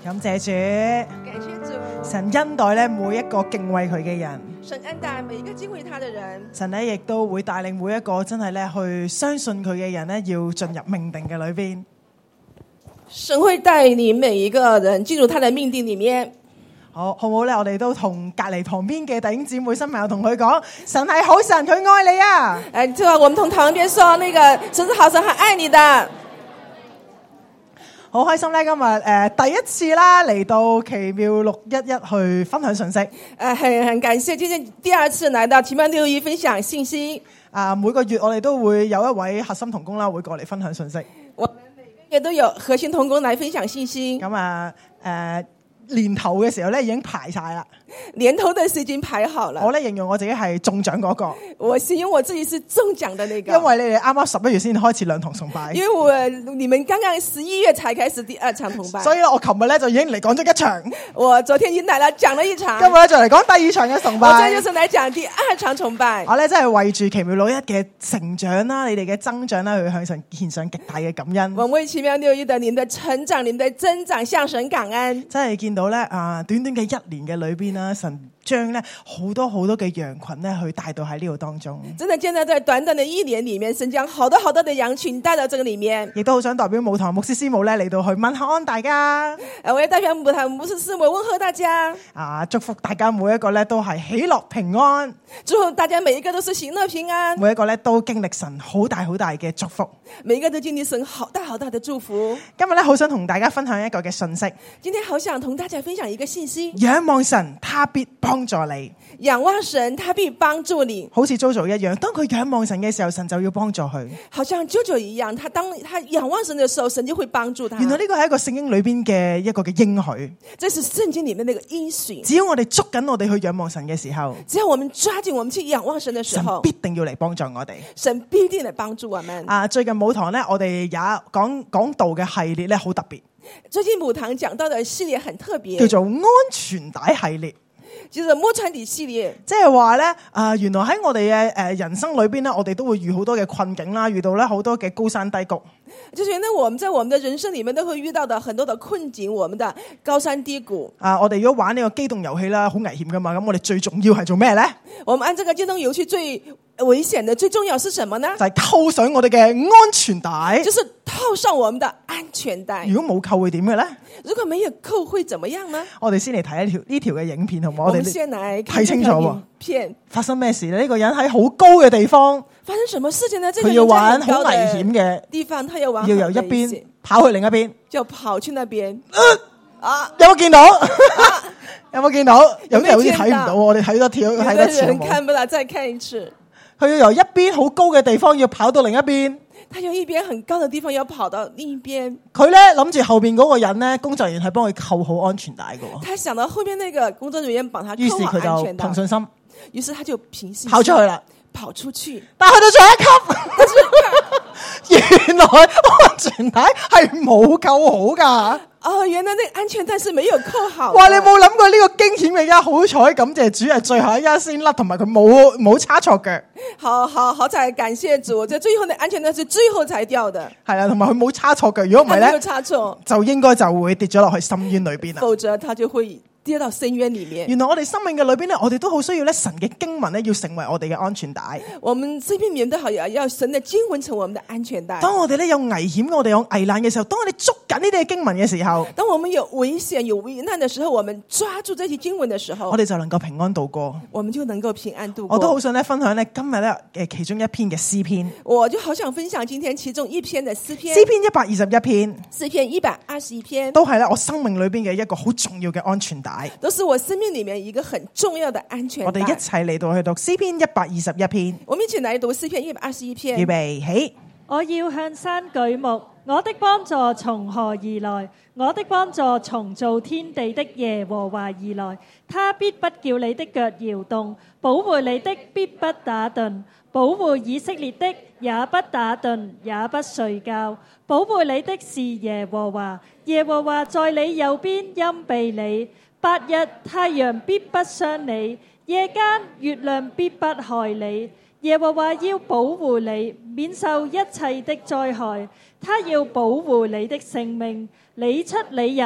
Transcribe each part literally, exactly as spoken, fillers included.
感謝主， 感謝主， 神恩待咧每一個敬畏佢嘅人， 神恩待每一個敬畏他的人。 神咧亦都會帶領每一個真係咧去相信佢嘅人咧，要進入命定嘅裏邊。 神會帶領每一個人進入他的命定裏面。 好，好唔好咧？我哋都同隔籬旁邊嘅弟兄姊妹新朋友同佢講，神係好神，佢愛你啊！ 誒，就話我們同旁邊說，那個神是好神，很愛你的。 好開心咧！今日誒、呃、第一次啦，嚟到奇妙六一一去分享信息。誒、 呃，很很感謝，今天第二次來到奇妙六一分享信息。 啊，每個月我哋都會有一位核心同工啦，會過嚟分享信息。 我們每個月都有核心同工來分享信息。 咁啊誒。呃年頭嘅時候咧已經排晒啦， 年頭的事已經排好了。 我咧形容我自己係中獎嗰個， 我形容我自己是中獎的那個。 因為你哋啱啱十一月先開始兩堂崇拜， 因為我你們剛剛十一月才開始第二場崇拜， 所以我琴日咧就已經嚟講咗一場， 我昨天已經來了講了一場， 今日咧就嚟講第二場嘅崇拜。 我今日就是嚟講第二場崇拜。 我咧真係為住奇妙六一嘅成長啦，你哋嘅增長啦，去向神獻上極大嘅感恩。 我為奇妙六一的你們的成長、你們的增長向神感恩。 真係見到咧啊！短短嘅一年嘅裏邊啦，神將咧好多好多嘅羊群咧去帶到喺呢度當中。 真的見到在短短的一年裏面，神將好多好多的羊群帶到這個裏面。 亦都好想代表舞堂牧師師母咧嚟到去問候安大家。 誒，我也代表舞堂牧師師母問候大家。啊， 祝福大家每一個咧都係喜樂平安。 祝福大家每一個都是喜樂平安。 每一個咧都經歷神好大好大嘅祝福。 每一個都經歷神好大好大的祝福。 今日咧好想同大家分享一個嘅信息。 今天好想同大家分享一個信息。 仰望神，他必幫助你。 仰望神，他必幫助你。 好似 Jojo 一樣，當佢仰望神嘅時候，神就要幫助佢。 好像 Jojo 一樣，他當他仰望神嘅時候，神就會幫助他。 原來呢個係一個聖經裏邊嘅一個嘅應許。 這是聖經裏面那個應許。 只要我哋捉緊我哋去仰望神嘅時候， 只要我們抓緊我們去仰望神嘅時候， 神必定要嚟幫助我哋。 神必定嚟幫助我們。 啊，最近舞堂咧，我哋也講講道嘅系列咧，好特別。 最近舞堂講到嘅系列很特別， 叫做安全帶系列。 叫做摸穿底系列， 即係話咧，啊，原來喺我哋嘅誒人生裏邊咧，我哋都會遇好多嘅困境啦，遇到咧好多嘅高山低谷。 就是呢，我們在我們的人生裏面都會遇到的很多的困境，我們的高山低谷。 啊，我哋如果玩呢個機動遊戲啦，好危險噶嘛，咁我哋最重要係做咩咧？ 我們按這個機動遊戲最危險的最重要是什麼呢？ 就係扣上我哋嘅安全帶， 就是套上我們的安全帶。 如果冇扣會點嘅咧？ 如果沒有扣會怎麼樣呢？ 我哋先嚟睇一條呢條嘅影片，好唔好？ 我哋先嚟睇清楚喎。 片發生咩事呢？呢個人喺好高嘅地方， 發生什麼事情呢？ 佢要玩好危險嘅地方，他要玩要由一邊跑去另一邊， 就跑去那邊。 啊！有冇見到？有冇見到？有啲人好似睇唔到，我哋睇多條，睇多次。 看不到，再看一次。 佢要由一邊好高嘅地方要跑到另一邊。 他由一邊很高的地方要跑到另一邊。 佢咧諗住後邊嗰個人咧，工作人員係幫佢扣好安全帶嘅。 他想到後邊那個工作人員幫他扣好安全帶。 於是佢就憑信心， 於是他就憑信心跑出去啦， 跑出去。 但係去到最後一級，原來安全帶係冇扣好噶。 哦，原來那個安全帶是沒有扣好。 哇！你冇諗過呢個驚險嘅一刻，好彩感謝主係最後一刻先甩，同埋佢冇冇差錯腳。 好好好彩，感謝主！這最後的安全帶是最後才掉的。 係啦，同埋佢冇差錯腳，如果唔係咧， 沒有差錯就應該就會跌咗落去深淵裏邊啦。 否則他就會跌到深淵裏面。 原來我哋生命嘅裏邊咧，我哋都好需要咧神嘅經文咧，要成為我哋嘅安全帶。 我們生命裏面都好要要神的經文成為我們的安全帶。 當我哋咧有危險，我哋有危難嘅時候，當我哋捉緊呢啲嘅經文嘅時候， 當我們有危險有危難嘅時候，我們抓住這些經文嘅時候， 我哋就能夠平安度過。 我們就能夠平安度過。 我都好想咧分享咧今日咧嘅其中一篇嘅詩篇。 我就好想分享今天其中一篇嘅詩篇。 詩篇一百二十一篇， 詩篇一百二十一篇， 都係咧我生命裏邊嘅一個好重要嘅安全帶。 都是我生命裏面一個很重要的安全帶。 我哋一齊嚟到去讀詩篇一百二十一篇。 我們一起來讀詩篇一百二十一篇。 預備起。 我要向山舉目，我的幫助從何而來？我的幫助從造天地的耶和華而來。他必不叫你的腳搖動，保護你的必不打盹，保護以色列的也不打盹，也不睡覺。保護你的是耶和華，耶和華在你右邊蔭庇你。白日太陽必不傷你，夜間月亮必不害你。耶和華要保護你，免受一切的災害。他要保護你的性命，你出你入，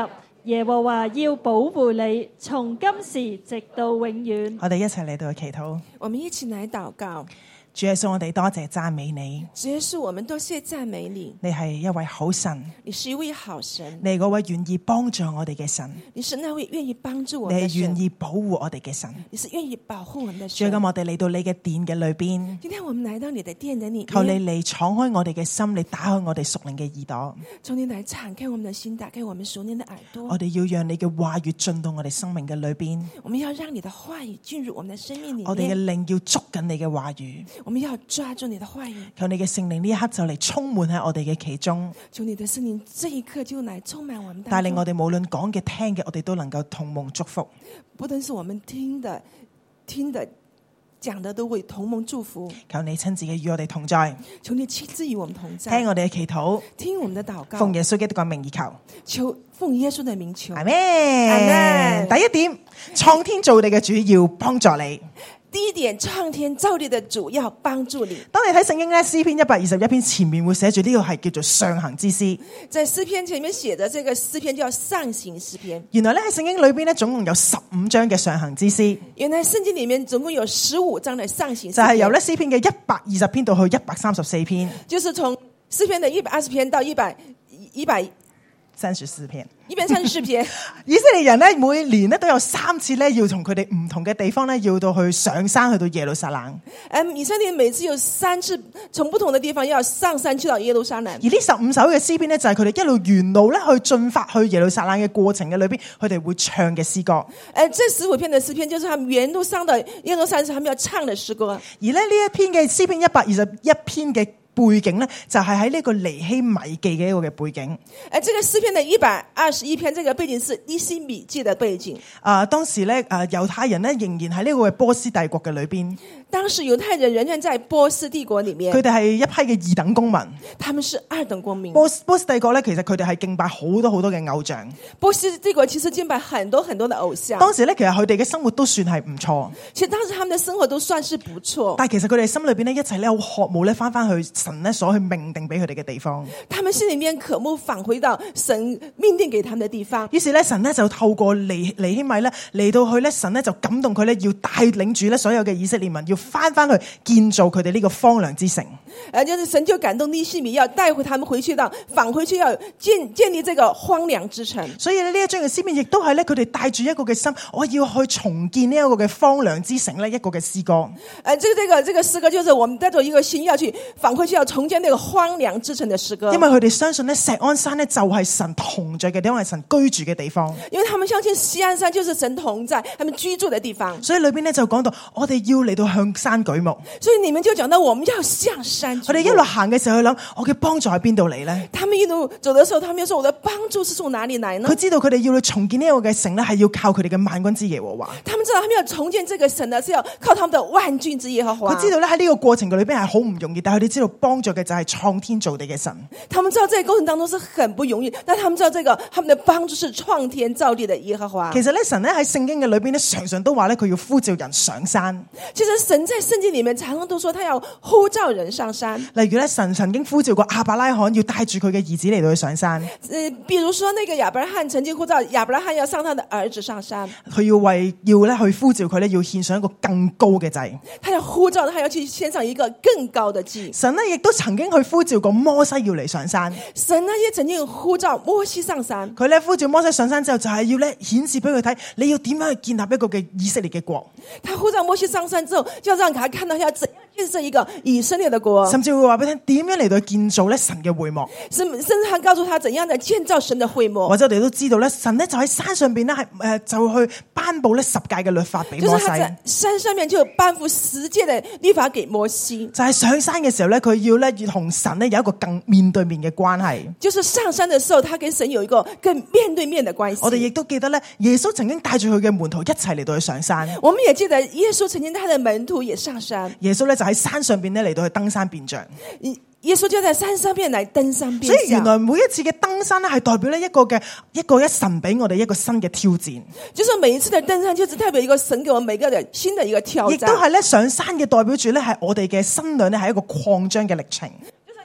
耶和華要保護你，從今時直到永遠。 我哋一齊嚟到去祈禱。 我們一起來禱告。 主耶穌，我哋多謝讚美你。 主耶穌，我們多謝讚美你。 你係一位好神， 你是一位好神， 你係嗰位願意幫助我哋嘅神， 你是那位願意幫助我你們的神， 係願意保護我哋嘅神。 你是願意保護我們的主， 神。 咁我哋嚟到你嘅殿嘅裏邊， 今天我們來到你的殿的裏求你面， 嚟敞開我哋嘅心，你打開我哋屬靈嘅耳朵。 求你來敞開我們的心，打開我們熟練的耳朵。 我哋要讓你嘅話語進到我哋生命嘅裏邊， 我們要讓你的話語進入我們的生命裏我哋嘅面。 靈要捉緊你嘅話語。 我們要抓住你的話語。 求你嘅聖靈呢一刻就嚟充滿喺我哋嘅其中， 求你的聖靈這一刻就來充滿我們當中， 帶領我哋無論講嘅聽嘅，我哋都能夠同蒙祝福。 不論是我們聽的、聽的、講的，都會同蒙祝福。 求你親自嘅與我哋同在， 求你親自與我們同在， 聽我哋嘅祈禱， 聽我們的禱告， 奉耶穌基督嘅名而求。 求奉耶穌的名求。 阿們， 阿們。 第一點，創天造地嘅主要幫助你。 第一點，創天造地的主要幫助你。 當你睇聖經咧，詩篇一百二十一篇前面會寫住呢個係叫做上行之詩。 在詩篇前面寫的這個詩篇叫上行詩篇。 原來咧喺聖經裏邊咧，總共有十五章嘅上行之詩。 原來聖經裏面總共有十五章的上行詩篇， 就係由咧詩篇嘅一百二十篇到去一百三十四篇， 就是從詩篇的一百二十篇到一百一百三十四篇。 一百三十四篇。 以色列人咧每年咧都有三次咧要從佢哋唔同嘅地方咧要到去上山去到耶路撒冷。 誒，以色列每次有三次從不同的地方要上山去到耶路撒冷。 而呢十五首嘅詩篇咧就係佢哋一路沿路咧去進發去耶路撒冷嘅過程嘅裏邊，佢哋會唱嘅詩歌。 誒，這十五篇的詩篇就是他們沿路上的耶路撒冷，他們要唱的詩歌。 而咧呢一篇嘅詩篇一百二十一篇嘅背景咧，就係喺呢個尼希米記嘅一個嘅背景。 誒，這個詩篇的一百二十一篇，這個背景是尼希米記的背景。 啊，當時咧，誒猶太人咧仍然喺呢個嘅波斯帝國嘅裏邊， 當時猶太人仍然在波斯帝國裏面， 佢哋係一批嘅二等公民。 他們是二等公民。 波斯波斯帝國咧，其實佢哋係敬拜好多好多嘅偶像。 波斯帝國其實敬拜很多很多的偶像。 當時咧，其實佢哋嘅生活都算係唔錯。 其實當時他們的生活都算是不錯。 但係其實佢哋心裏邊咧，一齊咧好渴慕咧翻翻去神咧所去命定俾佢哋嘅地方。 他們心裏面渴慕返回到神命定給他們的地方。 於是咧，神咧就透過尼尼希米咧嚟到去咧，神咧就感動佢咧，要帶領住咧所有嘅以色列民，要翻翻去建造佢哋呢個荒涼之城。 誒，就是神就感動尼希米，要帶回他們回去到返回去，要建建立這個荒涼之城。 所以呢一章嘅詩篇亦都係咧，佢哋帶住一個嘅心，我要去重建呢一個嘅荒涼之城咧，一個嘅詩歌。 誒，這個這個這個詩歌就是我們帶着一個心要去返回去，要重建那個荒涼之城的詩歌。 因為佢哋相信咧，錫安山咧就係神同在嘅地方，係神居住嘅地方。 因為他們相信錫安山就是神同在，他們居住的地方。 所以裏邊咧就講到，我哋要嚟到向山舉目。 所以你們就講到我們要向山舉目。 我哋一路行嘅時候去諗，我嘅幫助喺邊度嚟咧？ 他們一路走的時候，他們又說我的幫助是從哪裡來呢？ 佢知道佢哋要去重建呢個嘅城咧，係要靠佢哋嘅萬軍之耶和華。 他們知道他們要重建這個城呢，是要靠他們的萬軍之耶和華。 佢知道咧喺呢個過程嘅裏邊係好唔容易，但係佢哋知道幫助嘅就係創天造地嘅神。 他們知道這個過程當中是很不容易，但他們知道這個他們的幫助是創天造地的耶和華。 其實咧，神咧喺聖經嘅裏邊咧，常常都話咧佢要呼召人上山。 其實神在聖經裡面常常都說他要呼召人上山。 例如咧，神曾經呼召過亞伯拉罕要帶住佢嘅兒子嚟到去上山。 呃，比如說那個亞伯拉罕曾經呼召亞伯拉罕要上他的兒子上山， 佢要為要咧去呼召佢咧，要獻上一個更高嘅祭。 他要呼召他要去獻上一個更高的祭。 神呢亦都曾經去呼召過摩西要嚟上山。 神呢也曾經呼召摩西上山。 佢咧呼召摩西上山之後，就係要咧顯示俾佢睇，你要點樣去建立一個嘅以色列嘅國。 他呼召摩西上山之後，就要讓他看到要怎樣建設一個以色列的國， 甚至會話俾佢聽點樣嚟到建造咧神嘅會幕。 甚甚至他告訴他怎樣的建造神的會幕。 或者我哋都知道咧，神咧就喺山上邊咧係誒就去頒布咧十誡嘅律法俾摩西。 就是他在山上面就頒布十誡的律法給摩西。 就係上山嘅時候咧，佢要咧要同神咧有一個更面對面嘅關係。 就是上山的時候，他跟神有一個更面對面的關係。 我哋亦都記得咧，耶穌曾經帶住佢嘅門徒一齊嚟到去上山。 我們也記得耶穌曾經帶他的門徒也上山。 耶穌咧就喺山上邊咧嚟到去登山變像。 耶穌就在山上邊來登山變所以原像。 來每一次嘅登山咧，係代表咧一個嘅一個一神俾我哋一個新嘅挑戰。 就是每一次的登山，就是代表一個神給我們每個人新的一個挑戰。 亦都係咧上山嘅代表住咧係我哋嘅身量咧係一個擴張嘅歷程。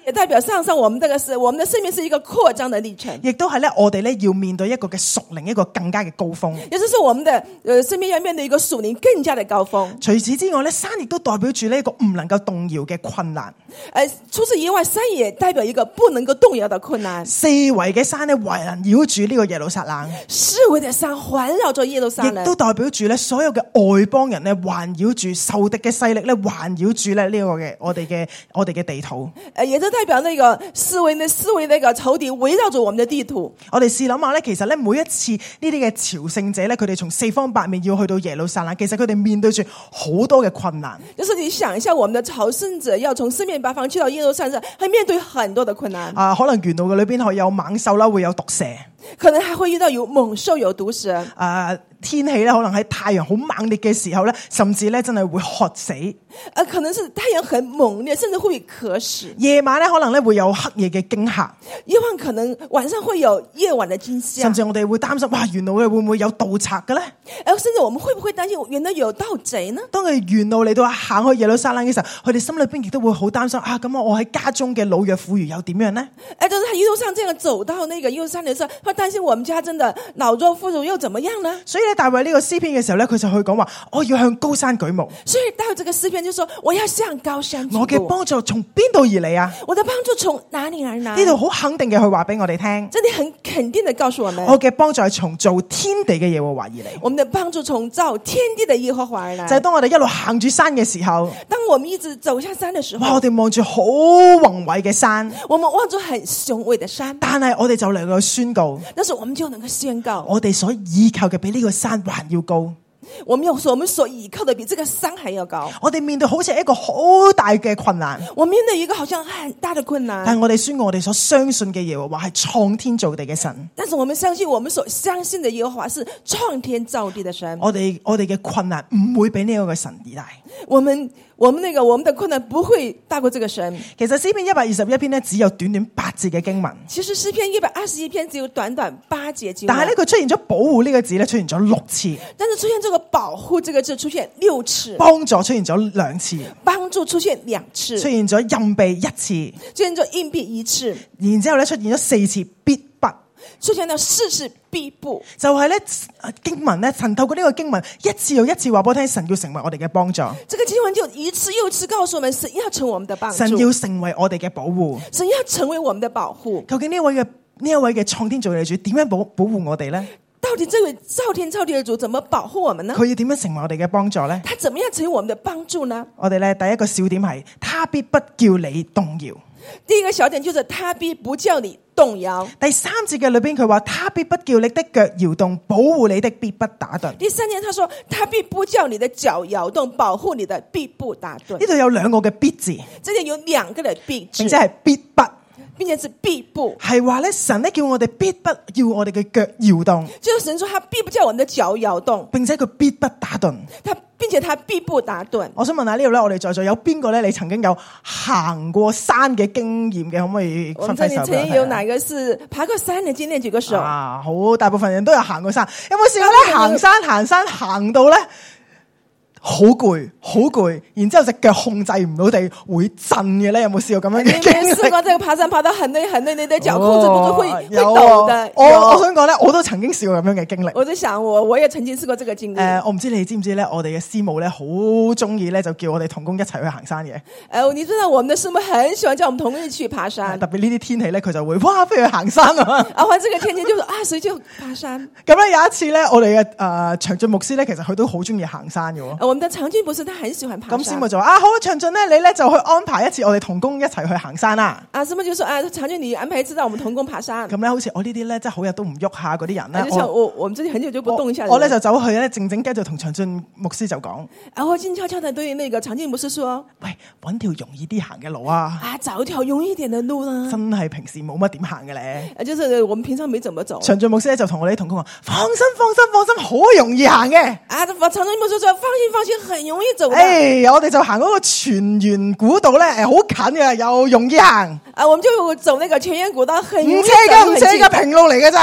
也代表上上我們這個是我們的生命是一個擴張的歷程， 亦都係咧我哋咧要面對一個嘅屬靈一個更加嘅高峰。 也就是我們的呃生命要面對一個屬靈更加的高峰。 除此之外咧，山亦都代表住呢一個唔能夠動搖嘅困難。 誒，除此以外，山也代表一個不能夠動搖的困難。 四圍嘅山咧圍繞住呢個耶路撒冷， 四圍的山環繞着耶路撒冷， 亦都代表住咧所有嘅外邦人咧環繞住仇敵嘅勢力咧環繞住咧呢個嘅我哋嘅我哋嘅地土。 誒，也都代表那個四圍的四圍那個仇敵圍繞着我們的地土。 我哋試諗下咧，其實咧每一次呢啲嘅朝聖者咧，佢哋從四方八面要去到耶路撒冷，其實佢哋面對住好多嘅困難。 就是你想一下，我們的朝聖者要從四面八方去到耶路撒冷，係面對很多的困難。 啊，可能沿路嘅裏邊會有猛獸啦，會有毒蛇， 可能還會遇到有猛獸、有毒蛇。 啊，天氣咧可能喺太陽好猛烈嘅時候咧，甚至咧真係會渴死。 呃，可能是太陽很猛烈，甚至會渴死。 夜晚咧可能咧會有黑夜嘅驚嚇， 夜晚可能晚上會有夜晚的驚嚇， 甚至我哋會擔心，哇，沿路嘅會唔會有盜賊嘅咧？ 誒，甚至我們會不會擔心原來有盜賊呢？ 當佢哋沿路嚟到行去耶路撒冷嘅時候，佢哋心裏邊亦都會好擔心啊！咁我喺家中嘅老弱婦孺又點樣呢？ 誒，就是他一路上這樣走到那個耶路撒冷嘅時候，他擔心我們家真的老弱婦孺又怎麼樣呢？ 所以咧，大衛呢個詩篇嘅時候咧，佢就去講話：我要向高山舉目。 所以大衛這個詩篇就說：我要向高山舉目。 我嘅幫助從邊度而嚟啊？ 我的幫助從哪裡而來？ 呢度好肯定嘅，去話俾我哋聽。 這裡很肯定的告訴我們， 我嘅幫助係從造天地嘅耶和華而嚟。 我們的幫助從造天地的耶和華而來。 就係當我哋一路行住山嘅時候， 當我們一直走下山的時候， 哇！我哋望住好宏偉嘅山， 我們望住很雄偉的山， 但係我哋就能夠宣告， 但是我們就能夠宣告， 我哋所依靠嘅比呢個山還要高。 我們有所我們所依靠的比這個山還要高。 我哋面對好似一個好大嘅困難， 我面對一個好像很大的困難， 但係我哋宣告我哋所相信嘅耶和華係創天造地嘅神。 但是我們相信我們所相信的耶和華是創天造地的神。 我哋我哋嘅困難唔會比呢個嘅神而大。 我們我們那個我們的困難不會大過這個神。 其實詩篇一百二十一篇呢，只有短短八節嘅經文。 其實詩篇一百二十一篇只有短短八節經文。 但係呢，佢出現咗保護呢個字咧，出現咗六次。 但是出現這個保護這個字出現六次， 幫助出現咗兩次， 幫助出現兩次， 出現咗蔭庇一次， 出現咗蔭庇一次， 然之後咧出現咗四次必不， 出現咗四次必不。 就係咧經文咧，神透過呢個經文一次又一次話俾我聽，神要成為我哋嘅幫助。 這個經文就一次又一次告訴我們，神要成為我們的幫助， 神要成為我哋嘅保護， 神要成為我們的保護。 究竟呢位嘅呢一位嘅創天造地主點樣保保護我哋咧？ 到底這位造天造地的主怎麼保護我們呢？ 佢要點樣成為我哋嘅幫助呢？ 他怎麼樣成為我們的幫助呢？ 我哋咧第一個小點係，他必不叫你動搖。 第一個小點就是他必不叫你動搖。 第三節嘅裏邊佢話，他必不叫你的腳搖動，保護你的必不打盹。 第三節他說，他必不叫你的腳搖動，保護你的必不打盹。 呢度有兩個嘅必字， 這裡有兩個的必字， 並且係必不。 並且是必不， 係話咧，神咧叫我哋必不要我哋嘅腳搖動， 就是神說他必不叫我們的腳搖動， 並且佢必不打盹。 他並且他必不打盹。 我想問下呢度咧，我哋在座有邊個咧？你曾經有行過山嘅經驗嘅，可唔可以分享手？ 我們這裡曾經有哪個是爬過山嘅經驗？舉個手。 啊，好大部分人都有行過山，有冇試過咧？行山行山行到咧？好攰，好攰，然之後隻腳控制唔到地會震嘅咧，有冇試過咁樣嘅經歷？ 你有冇試過這個爬山爬到很累很累，你的腳控制不住會、哦、會抖的？ 我我想講咧，我都曾經試過咁樣嘅經歷。 我在想我我也曾經試過這個經歷。誒、 呃，我唔知你知唔知咧？我哋嘅師母咧好中意咧，就叫我哋同工一齊去行山嘅。誒、 呃，你知道我們的師母很喜歡叫我們同工一起去爬山， 特別呢啲天氣咧，佢就會哇飛去行山啊！ 啊，或者這個天氣就說啊，誰就爬山。 咁咧有一次咧，我哋嘅誒長進牧師咧，其實佢都好中意行山嘅。 我們的長進牧師。很喜歡爬山， 咁師母就話啊，好，長進咧，你咧就去安排一次我哋同工一齊去行山啦。 啊，師母就說啊，長進你安排一次讓我們同工爬山。 咁咧，好似我呢啲咧，即係好日都唔喐下嗰啲人咧， 就像我我，我們最近很久就不動一下。 我咧就走去咧，靜靜雞就同長進牧師就講， 啊，我靜悄悄地對那個長進牧師說， 喂，搵條容易啲行嘅路啊， 啊，找一條容易一點的路啦。 真係平時冇乜點行嘅咧。 啊，就是我們平常沒怎麼走。 長進牧師咧就同我哋啲同工話，放心放心放心，好容易行嘅。 啊，長進牧師說，放心放心，很容易走的。 哎，我哋就行嗰個泉源古道咧，誒，好近嘅，又容易行。 啊，我們就走那個泉源古道，很唔斜嘅，唔斜嘅平路嚟嘅咋。 哎，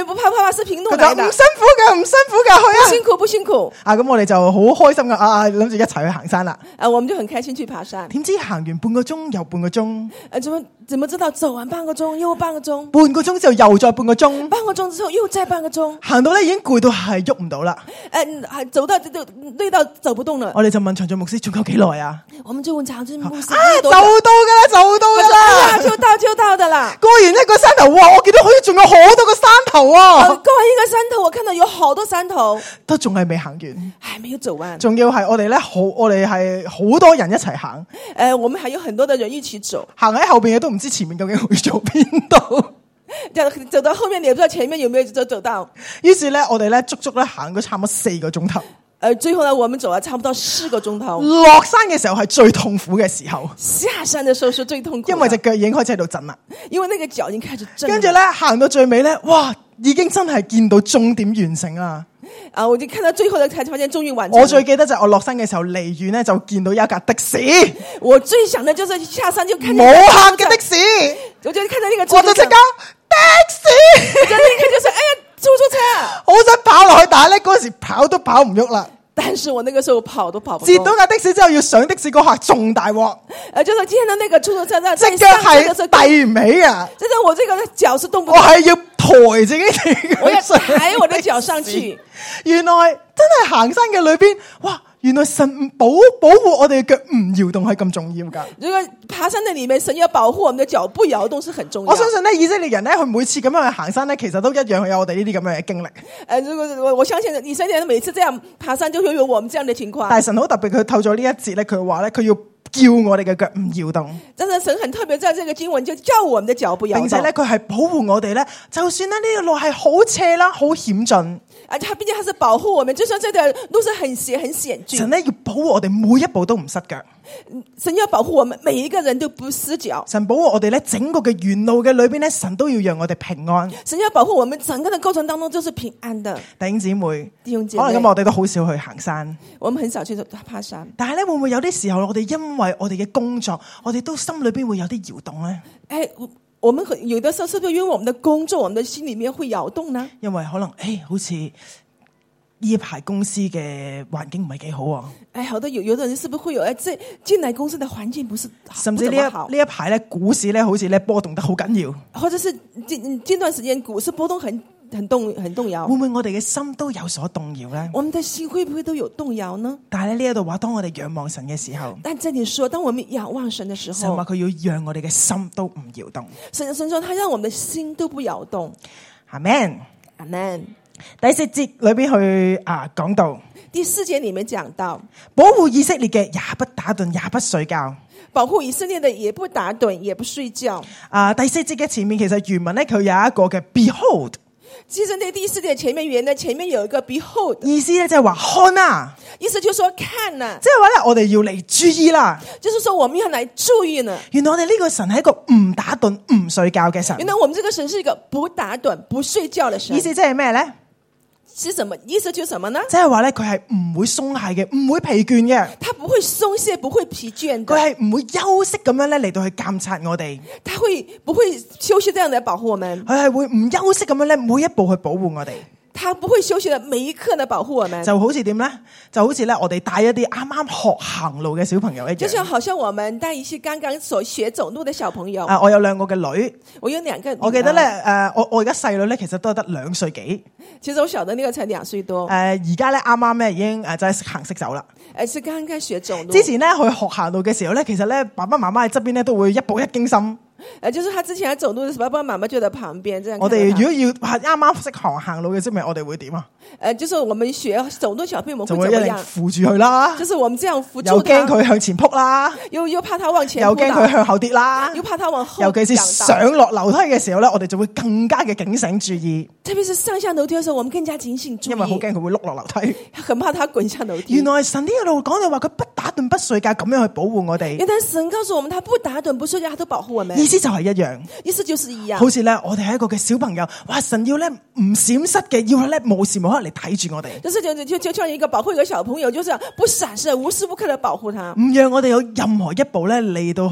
不怕，怕怕是憑怒佢就來的。 唔辛苦嘅，唔辛苦嘅，去啊！ 不辛苦，不辛苦。 啊，咁我哋就好開心嘅，啊，諗住一齊去行山啦。 啊，我們就很開心去爬山。 點知行完半個鐘又半個鐘， 呃，怎麼怎麼知道走完半個鐘又半個鐘， 半個鐘之後又再半個鐘， 半個鐘之後又再半個鐘， 行到咧已經攰到係喐唔到啦。 誒、呃，走到就累到走不動了。 我哋就問場長牧師仲有幾耐啊？ 我們就問長治牧師， 啊，就多久到噶啦，就到噶他說：哎啦呀，！就到就到的啦。 過完一個山頭，哇！我見到好似仲有好多個山頭呃， 啊， 過完一個山頭，我看到有好多山頭， 都仲係未行完。 還沒有走完。 仲要係我哋咧，好我哋係好多人一齊行， 呃，我們還有很多的人一起走， 行喺後邊嘅都唔知前面究竟會做邊度。 走走到後面，你也不知道前面有沒有走走到。 於是咧，我哋咧足足咧行咗差唔多四個鐘頭。 呃，最後呢，我們走了差不多四個鐘頭。 落山嘅時候係最痛苦嘅時候， 下山的時候是最痛苦的， 因為隻腳已經開始喺度震啦。 因為那個腳已經開始震了。 跟住咧行到最尾咧，哇！已經真係見到終點完成啦。 啊，我就看到最後呢，才發現終於完成了。 我最記得就係我落山嘅時候，離遠咧就見到有一架的士， 我最想的就是下山就看見冇那個客嘅的士， 我就看到那個我就即刻的士， 我就立刻就說：哎呀，出租車！ 好想跑落去，但係咧嗰時跑都跑唔喐啦。 但是我那個時候跑都跑不動。 截到架的士之後，要上的士嗰下仲大鑊， 呃，就是見到那個出租車在在隻腳係上車的時候， 遞唔起啊！ 真的我這個腳是動不我動， 係要抬自己哋， 我要抬我的腳上去。 原來真係行山嘅裏邊，哇！原來神保保護我哋嘅腳唔搖動係咁重要噶。 如果爬山的裏面，神要保護我們的腳不搖動是很重要。 我相信咧，以色列人咧，佢每次咁樣去行山咧，其實都一樣有我哋呢啲咁樣嘅經歷。 呃，如果我我相信以色列人每次這樣爬山，就會有我們這樣的情況。 但係神好特別，佢透咗呢一節咧，佢話咧，佢要叫我哋嘅腳唔搖動， 真的神很特別，在這個經文就叫我們的腳不搖動， 並且咧，佢係保護我哋咧，就算咧呢個路係好斜啦、好險峻， 啊，他畢竟他是保護我們，就算這條路是很斜很險峻， 神咧要保護我哋每一步都唔失腳。 神要保護我們每一個人都不失腳， 神保護我哋咧，整個嘅沿路嘅裏邊咧，神都要讓我哋平安。 神要保護我們整個的過程當中就是平安的。 弟兄姊妹， 弟兄姐可能今日妹， 我哋都好少去行山， 我們很少去爬山， 但係咧會唔會有啲時候，我哋因為我哋嘅工作，我哋都心裏邊會有啲搖動咧？ 哎，我我們很有的時候是不是因為我們的工作，我們的心裏面會搖動呢？ 因為可能誒，好似呢一排公司嘅環境唔係幾好啊， 哎，好的，有有的人是不是會有哎，這進來公司的環境不是甚至呢不怎麼好一呢一排咧股市咧好似咧波動得好緊要， 或者是近近段時間股市波動很很動很動搖會，唔會我哋嘅心都有所動搖咧？ 我們的心會不會都有動搖呢？ 但係咧呢一度話，當我哋仰望神嘅時候， 但這裡說，當我們仰望神的時候神話，佢要讓我哋嘅心都唔搖動。 神神說他讓我們的心都不搖動。 阿 Man， 阿門。 第四節裏邊去啊講到， 第四節裡面講到， 保護以色列嘅也不打盹，也不睡覺。 保護以色列的也不打盹，也不睡覺。 啊，第四節嘅前面其實原文咧佢有一個嘅 Behold， 其實呢第四節前面原來前面有一個 Behold， 意思咧即係話看啊， 意思就是說看啊， 即係話咧我哋要嚟注意啦。 就是說我們要來注意呢。 原來我哋呢個神係一個唔打盹唔睡覺嘅神。 原來我們這個神是一個不打盹不睡覺的神。 意思即係咩咧？ 是什麼意思？就是什麼呢？ 即係話咧，佢係唔會鬆懈嘅，唔會疲倦嘅， 他不會鬆懈，不會疲倦的。 佢係唔會休息咁樣咧嚟到去監察我哋， 他會不會休息這樣來保護我們？ 佢係會唔休息咁樣咧每一步去保護我哋。 他不會休息的每一刻的保護我們。 就好似點咧？就好似咧我哋帶一啲啱啱學行路嘅小朋友一樣。 就像好像我們帶一些剛剛所學走路的小朋友。 啊，我有兩個嘅女， 我有兩個。 我記得咧，誒，我我而家細女咧，其實都係得兩歲幾。 其實我小的那個才兩歲多。 誒，而家咧啱啱咧已經誒就係識行識走啦。 誒，是剛剛學走路。 之前咧去學行路嘅時候咧，其實咧爸爸媽媽喺側邊咧都會一步一驚心。 誒，就是他之前喺走路嘅時候，爸爸媽媽就在旁邊這樣。 我哋如果要係啱啱識行行路嘅啫，咪我哋會點啊？ 誒，就是我們學走路小朋友，我們就會一定會怎麼樣？ 扶住佢啦， 就是我們這樣扶住又驚他， 佢向前撲啦， 又又怕他往前撲又驚佢倒， 向後跌啦。 又怕他往後尤其是仰倒上落樓梯嘅時候咧，我哋就會更加嘅警醒注意， 特別是上下樓梯嘅時候，我們更加警醒注意， 因為好驚佢會碌落樓梯。 很怕他滾下樓梯。 原來神呢一路講到話佢不打盹不睡覺咁樣去保護我哋原，來神告訴我們，他不打盹不睡覺，他都保護我們。 意思就係一樣。 意思就是一樣。 好似咧，我哋係一個嘅小朋友，哇！神要咧唔閃失嘅，要咧無時無刻嚟睇住我哋， 就是就就就像一個保護一個小朋友，就是不閃失，無時無刻的保護他， 唔讓我哋有任何一步咧嚟到去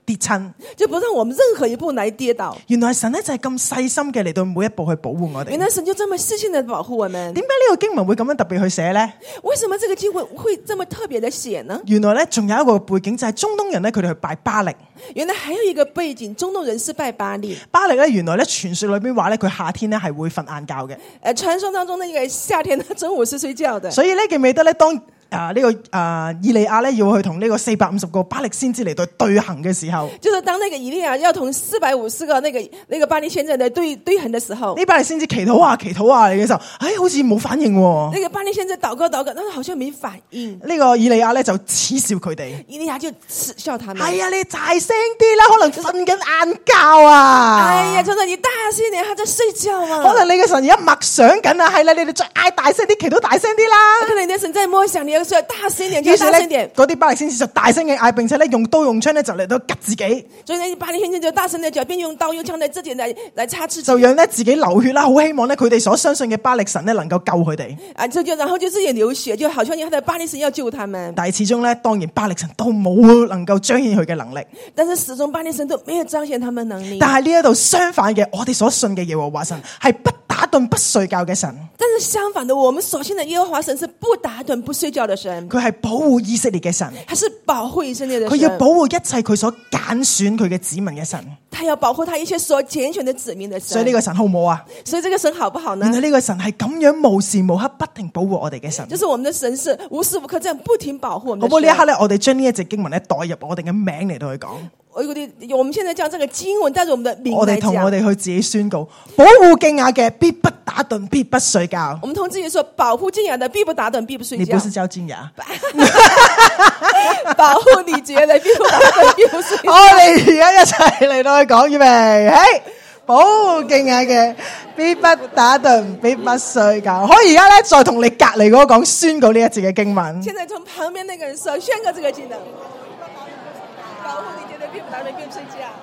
跌親。 就不讓我們任何一步來跌倒。 原來神咧就係咁細心嘅嚟到每一步去保護我哋。 原來神就這麼細心地保護我們。 點解呢個經文會咁樣特別去寫呢？ 為什麼這個經文會這麼特別地寫呢？ 原來咧仲有一個背景就係中東人咧，佢哋去拜巴力。 原來還有一個背景，中東人是拜巴力。 巴力咧原來咧傳說裏邊話咧，佢夏天咧係會瞓晏覺嘅。 誒，傳說當中那個夏天的中午是睡覺的。 所以咧記唔記得咧當？啊！呢、這個啊，以利亞咧要去同呢個四百五十個巴力先知嚟到對行嘅時候， 就是當那個以利亞要同四百五十個那個那個巴力先知嚟對對行的時候， 呢巴力先知祈禱啊祈禱啊嚟嘅時候，哎，好似冇反應喎。 那個巴力先知禱告禱告，但係好像沒反應。 呢個以利亞咧就恥笑佢哋， 以利亞就恥笑他們。 係啊，你大聲啲啦，可能瞓緊晏覺啊。 哎呀，真係你大聲啲，他在睡覺啊。 可能你嘅神而家默想緊啊，係啦，你哋再嗌大聲啲，祈禱大聲啲啦。 可能你的神在默想，你要說大聲點。 於是咧，嗰啲巴力先知就大聲嘅嗌，並且咧用刀用槍咧就嚟到吉自己。 所以呢，巴力先知就大聲嘅叫，便用刀用槍嚟自己嚟嚟插自己， 就讓咧自己流血啦，好希望咧佢哋所相信嘅巴力神咧能夠救佢哋。 啊，就就然後就自己流血，就好像他的巴力神要救他們。 但係始終咧，當然巴力神都冇能夠彰顯佢嘅能力。 但是始終巴力神都沒有彰顯他們能力。 但係呢一度相反嘅，我哋所信嘅耶和華神係不打盹不睡覺嘅神。 但是相反的，我們所信的耶和華神是不打盹不睡覺的神。 佢係保護以色列嘅神， 他是保護以色列的神。 佢要保護一切佢所揀選佢嘅子民嘅神。 他要保護他一切所揀選的子民的神。 所以呢個神好唔好啊？ 所以這個神好不好呢？ 原來呢個神係咁樣無時無刻不停保護我哋嘅神。 就是我們的神是無時無刻這樣不停保護我們的神。 好唔好呢一刻咧，我哋將呢一隻經文咧代入我哋嘅名嚟到去講。 我我們現在將這個經文帶着我們的名來講， 我哋同我哋去自己宣告：保護敬雅嘅必不打盹，必不睡覺。 我們同自己說：保護敬雅的必不打盹，必不睡覺。 你不是叫敬雅？ 保護禮節的必不打盹，必不睡覺。 我哋而家一齊嚟到去講預備，嘿！保護敬雅嘅必不打盹，必不睡覺。可以而家咧再同你隔籬嗰個講宣告呢一節嘅經文。 現在從旁邊那個人說宣告這個經文。保護禮節的必不打盹，必不睡覺。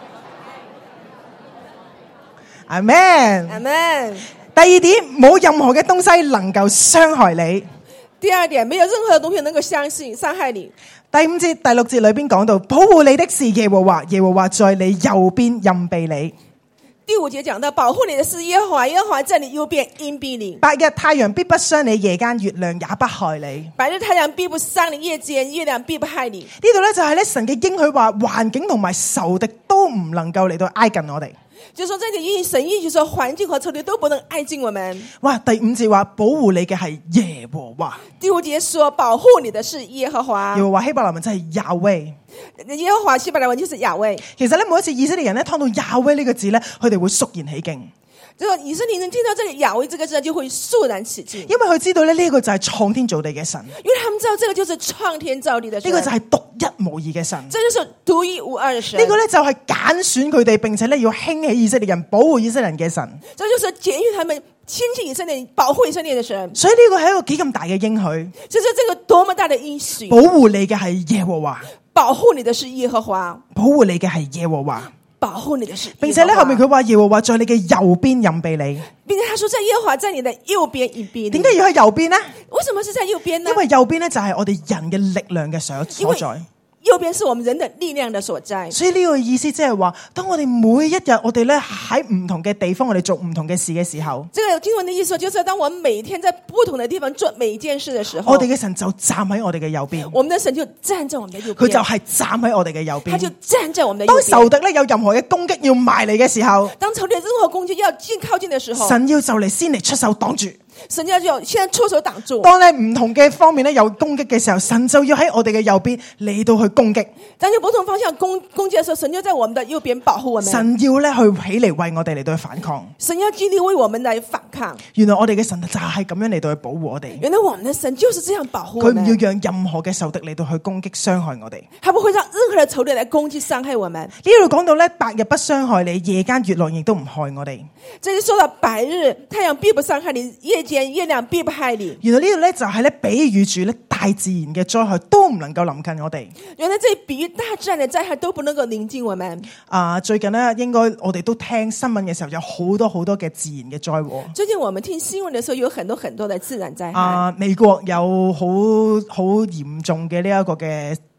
阿們， 阿們。 第二點，冇任何嘅東西能夠傷害你。 第二點，沒有任何東西能夠相信傷害你。 第五節、第六節裏邊講到，保護你的是耶和華，耶和華在你右邊蔭庇你。 第五節講到，保護你的是耶和華，耶和華在你右邊蔭庇你。 白日太陽必不傷你，夜間月亮也不害你。 白日太陽必不傷你，夜間月亮必不害你。 呢度咧就係咧神嘅應許話，環境同埋仇敵都唔能夠嚟到挨近我哋。 就說這裡意神意就是說環境和仇敵都不能挨近我們。 哇！第五節話保護你嘅係耶和華。 第五節說保護你的是耶和華。 耶和華希伯來文真係亞威。 耶和華希伯來文就是亞威。 其實咧每一次以色列人咧聽到亞威呢個字咧，佢哋會肅然起敬。 就以色列人聽到這個亞威這個字就會肅然起敬， 因為佢知道咧呢個就係創天造地嘅神。 因為他們知道這個就是創天造地的神， 呢個就係獨一無二嘅神。 這就是獨一無二的神。 呢個咧就係揀選佢哋，並且咧要興起以色列人，保護以色列人嘅神。 這就是揀選他們，興起以色列人，保護以色列的神。 所以呢個係一個幾咁大嘅應許。 就是這個多麼大的應許。 保護你嘅係耶和華， 保護你的是耶和華， 保護你嘅係耶和華。 保護你的是耶和華， 並且咧後面佢話耶和華在你嘅右邊蔭庇你， 並且他說在耶和華在你的右邊蔭庇你。 點解要喺右邊呢？ 為什麼是在右邊呢？ 因為右邊呢就係我哋人嘅力量嘅所所在。 右邊是我們人的力量的所在， 所以呢個意思即係話，當我哋每一日我哋咧喺唔同嘅地方，我哋做唔同嘅事嘅時候， 這個經文的意思就是，當我們每天在不同的地方做每一件事的時候， 我哋嘅神就站喺我哋嘅右邊， 我們的神就站在我們的右邊， 佢就係站喺我哋嘅右邊， 他就站在我們的右邊。 當仇敵咧有任何嘅攻擊要埋嚟嘅時候， 當仇敵任何攻擊要近靠近的時候， 神要就嚟先嚟出手擋住。 神要就現在出手擋住。 當咧唔同嘅方面咧有攻擊嘅時候，神就要喺我哋嘅右邊嚟到去攻擊。 當有不同方向攻攻擊的時候，神就在我們的右邊保護我們。 神要咧去起嚟為我哋嚟到去反抗。 神要極力為我們來反抗。 原來我哋嘅神就係咁樣嚟到去保護我哋。 原來我們的神就是這樣保護我們。 佢唔要讓任何嘅仇敵嚟到去攻擊傷害我哋。 他不會讓任何嘅仇敵來攻擊傷害我們。 呢度講到咧，白日不傷害你，夜間月亮亦都唔害我哋。 這裡說到白日太陽必不傷害你，夜間月亮必不害你。 原來呢度咧就係咧比喻住咧大自然嘅災害都唔能夠臨近我哋。 原來這比喻大自然嘅災害都不能夠臨近我們。 啊，最近咧應該我哋都聽新聞嘅時候，有好多好多嘅自然嘅災禍。 最近我們聽新聞嘅時候，有很多很多嘅自然災害。 啊，美國有好好嚴重嘅呢一個嘅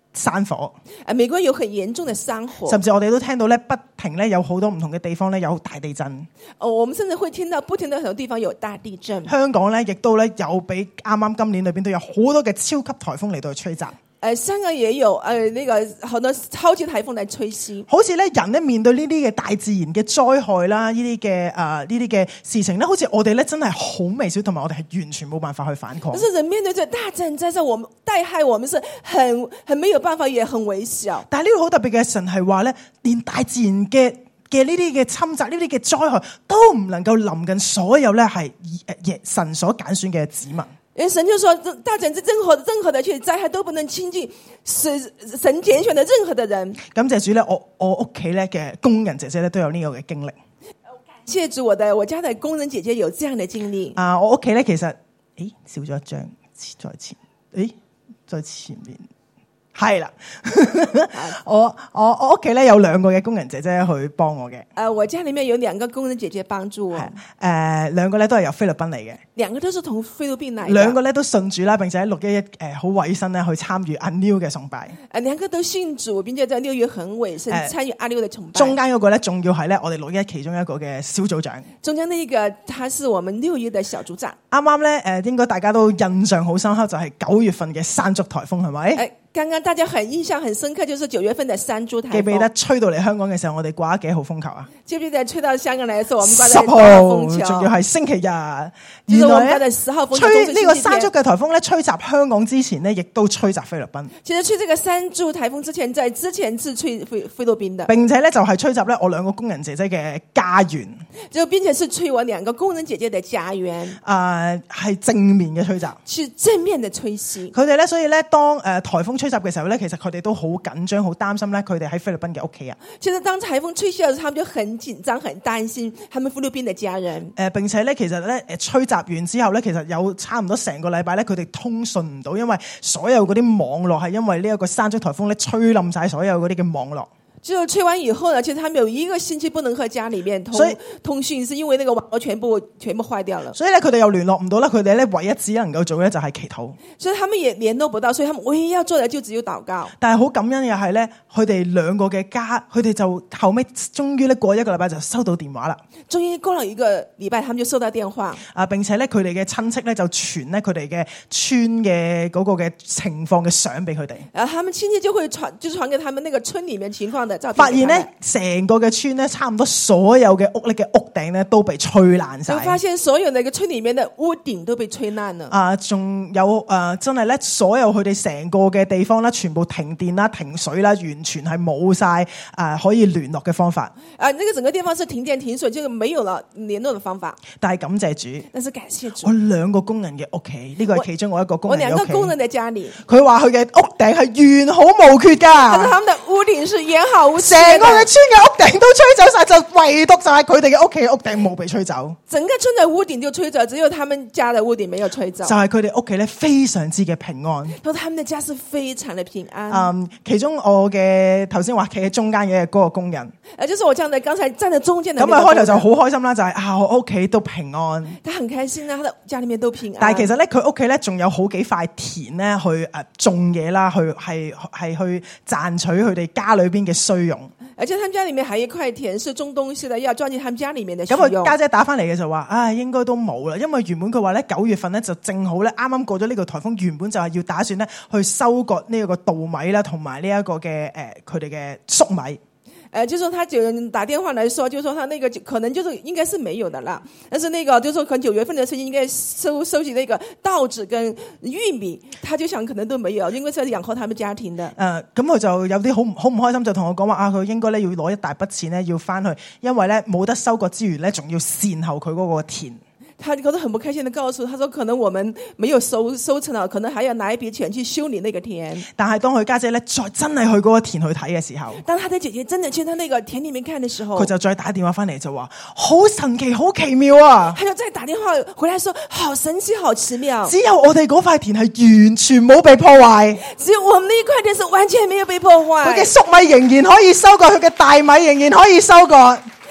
山火， 誒，美國有很嚴重的山火， 甚至我哋都聽到咧不停咧有好多唔同嘅地方咧有大地震。 哦，我們甚至會聽到不停的很多地方有大地震。 香港咧亦都咧有比啱啱今年裏邊都有好多嘅超級颱風嚟到去吹襲。 誒，香港也有誒，那個好多超級颱風嚟吹襲。 好似咧人咧面對呢啲嘅大自然嘅災害啦，呢啲嘅誒呢啲嘅事情咧，好似我哋咧真係好微小，同埋我哋係完全冇辦法去反抗。 但是人面對這大自然災害，我們帶害我們是很很沒有辦法，也很微小。 但係呢個好特別嘅神係話咧，連大自然嘅嘅呢啲嘅侵襲、呢啲嘅災害都唔能夠臨近所有咧係誒神所揀選嘅子民。 因為神就說，大自然任何任何的去災害都不能親近神神揀選的任何的人。 感謝主咧，我我屋企咧嘅工人姐姐咧都有呢個嘅經歷。 謝主，我的我家的工人姐姐有這樣的經歷。 啊，我屋企咧其實，誒少咗一張，在前，誒在前面。係啦，我我我屋企咧有兩個嘅工人姐姐去幫我嘅。誒、 呃，我家裏面有兩個工人姐姐幫助我。誒、 呃，兩個咧都係由菲律賓嚟嘅。 兩個都是從菲律賓嚟。 兩個咧都信主啦，並且喺六一一誒好委身咧去參與阿 New 嘅崇拜。 誒，兩個都信主，並且在六月很委身參與阿 New 嘅崇拜。 中間嗰個咧，仲要係咧我哋六一一其中一個嘅小組長。 中間呢一個，他是我們六一嘅小組長。 啱啱咧誒，應該大家都印象好深刻，就係九月份嘅山竹颱風係咪？ 誒，剛剛大家很印象很深刻，就是九月份的山竹颱風。 記唔記得吹到嚟香港嘅時候，我哋掛咗幾號風球啊？ 記唔記得吹到香港嚟嘅時候，我們掛咗十號，仲要係星期日。原來咧，吹呢個山竹嘅颱風咧，吹襲香港之前呢，亦都吹襲菲律賓。 其實吹這個山竹颱風之前，在之前是吹菲菲律賓的， 並且咧就係吹襲咧我兩個工人姐姐嘅家園。 就並且是吹我兩個工人姐姐嘅家園。 啊，係正面嘅吹襲， 是正面嘅吹襲。 佢哋咧，所以咧，當誒颱風吹襲嘅時候咧，其實佢哋都好緊張、好擔心咧，佢哋喺菲律賓嘅屋企人。 其實當颱風吹襲嘅時候，他們就很緊張、很擔心他們菲律賓嘅家人。誒、 呃，並且咧，其實咧，誒吹襲完之後咧，其實有差唔多成個禮拜咧，佢哋通訊唔到，因為所有嗰啲網絡係因為呢一個山竹颱風咧吹冧晒所有嗰啲嘅網絡。 就吹完以後呢，其實他們有一個星期不能和家裏面通通訊，是因為那個網絡全部全部壞掉了。 所以咧，佢哋又聯絡唔到啦，佢哋咧唯一只能夠做嘅就係祈禱。 所以他們也聯絡不到，所以他們唯一要做嘅就只有禱告。 但係好感恩嘅係咧，佢哋兩個嘅家，佢哋就後尾終於咧過一個禮拜就收到電話啦。 終於過了一個禮拜，他們就收到電話。 啊，並且咧，佢哋嘅親戚咧就傳咧佢哋嘅村嘅嗰個嘅情況嘅相俾佢哋。 然後他們親戚就會傳，就傳給他們那個村裏面情況的照片。 發現咧，成個嘅村咧，差唔多所有嘅屋咧嘅屋頂咧都被吹爛晒。 就發現所有那個村裏面的屋頂都被吹爛了。 啊，仲有誒、呃，真係咧，所有佢哋成個嘅地方咧，全部停電啦、停水啦，完全係冇晒誒可以聯絡嘅方法。 啊，那個整個地方是停電停水，就沒有了聯絡的方法。 但係感謝主， 但是感謝主， 我兩個工人嘅屋企，呢個係其中我一個工人嘅屋企。 我兩個工人嘅家裏， 佢話佢嘅屋頂係完好無缺噶。 但係他們的屋頂是完好無缺。 成個嘅村嘅屋頂都吹走晒，就唯獨就係佢哋嘅屋企嘅屋頂冇被吹走。 整個村嘅屋頂就吹走，只有他們家嘅屋頂沒有吹走。 就係佢哋屋企咧非常之嘅平安。 然後他們的家是非常的平安。 嗯，其中我嘅頭先話企喺中間嘅嗰個工人， 誒，就是我講的剛才站在中間的。 咁啊開頭就好開心啦，就係、是、啊我屋企都平安。 他很開心啦，他的家裏面都平安。 但係其實咧，佢屋企咧仲有好幾塊田咧，去誒種嘢啦，去係係去賺取佢哋家裏邊嘅需用。 而且他們家裏面還有一塊田是種東西的，要賺進他們家裏面的需用。咁佢家姐打翻嚟嘅就話，唉，應該都冇啦，因為原本佢話咧九月份咧就正好咧啱啱過咗呢個颱風，原本就係要打算咧去收割呢一個稻米啦，同埋呢一個嘅誒佢哋嘅粟米。 誒，就說他九人打電話來說，就說他那個可能就是應該是沒有的啦，但是那個就說可能九月份的時候應該收收集那個稻子跟玉米，他就想可能都沒有，因為是養活他們家庭的。誒、 呃，咁佢就有啲好好唔開心，就同我講話啊，佢應該咧要攞一大筆錢咧要翻去，因為咧冇得收割之餘咧，仲要善後佢嗰個田。 他覺得很不開心的告訴他說，可能我們沒有收收成了，可能還要拿一筆錢去修理那個田。 但係當佢家姐咧再真係去嗰個田去睇嘅時候， 當他的姐姐真的去到那個田裏面看的時候， 佢就再打電話翻嚟就話好神奇好奇妙啊！ 他就再打電話回來說好神奇好奇妙， 只有我哋嗰塊田係完全冇被破壞， 只有我們那一塊田是完全沒有被破壞， 佢嘅粟米仍然可以收割，佢嘅大米仍然可以收割。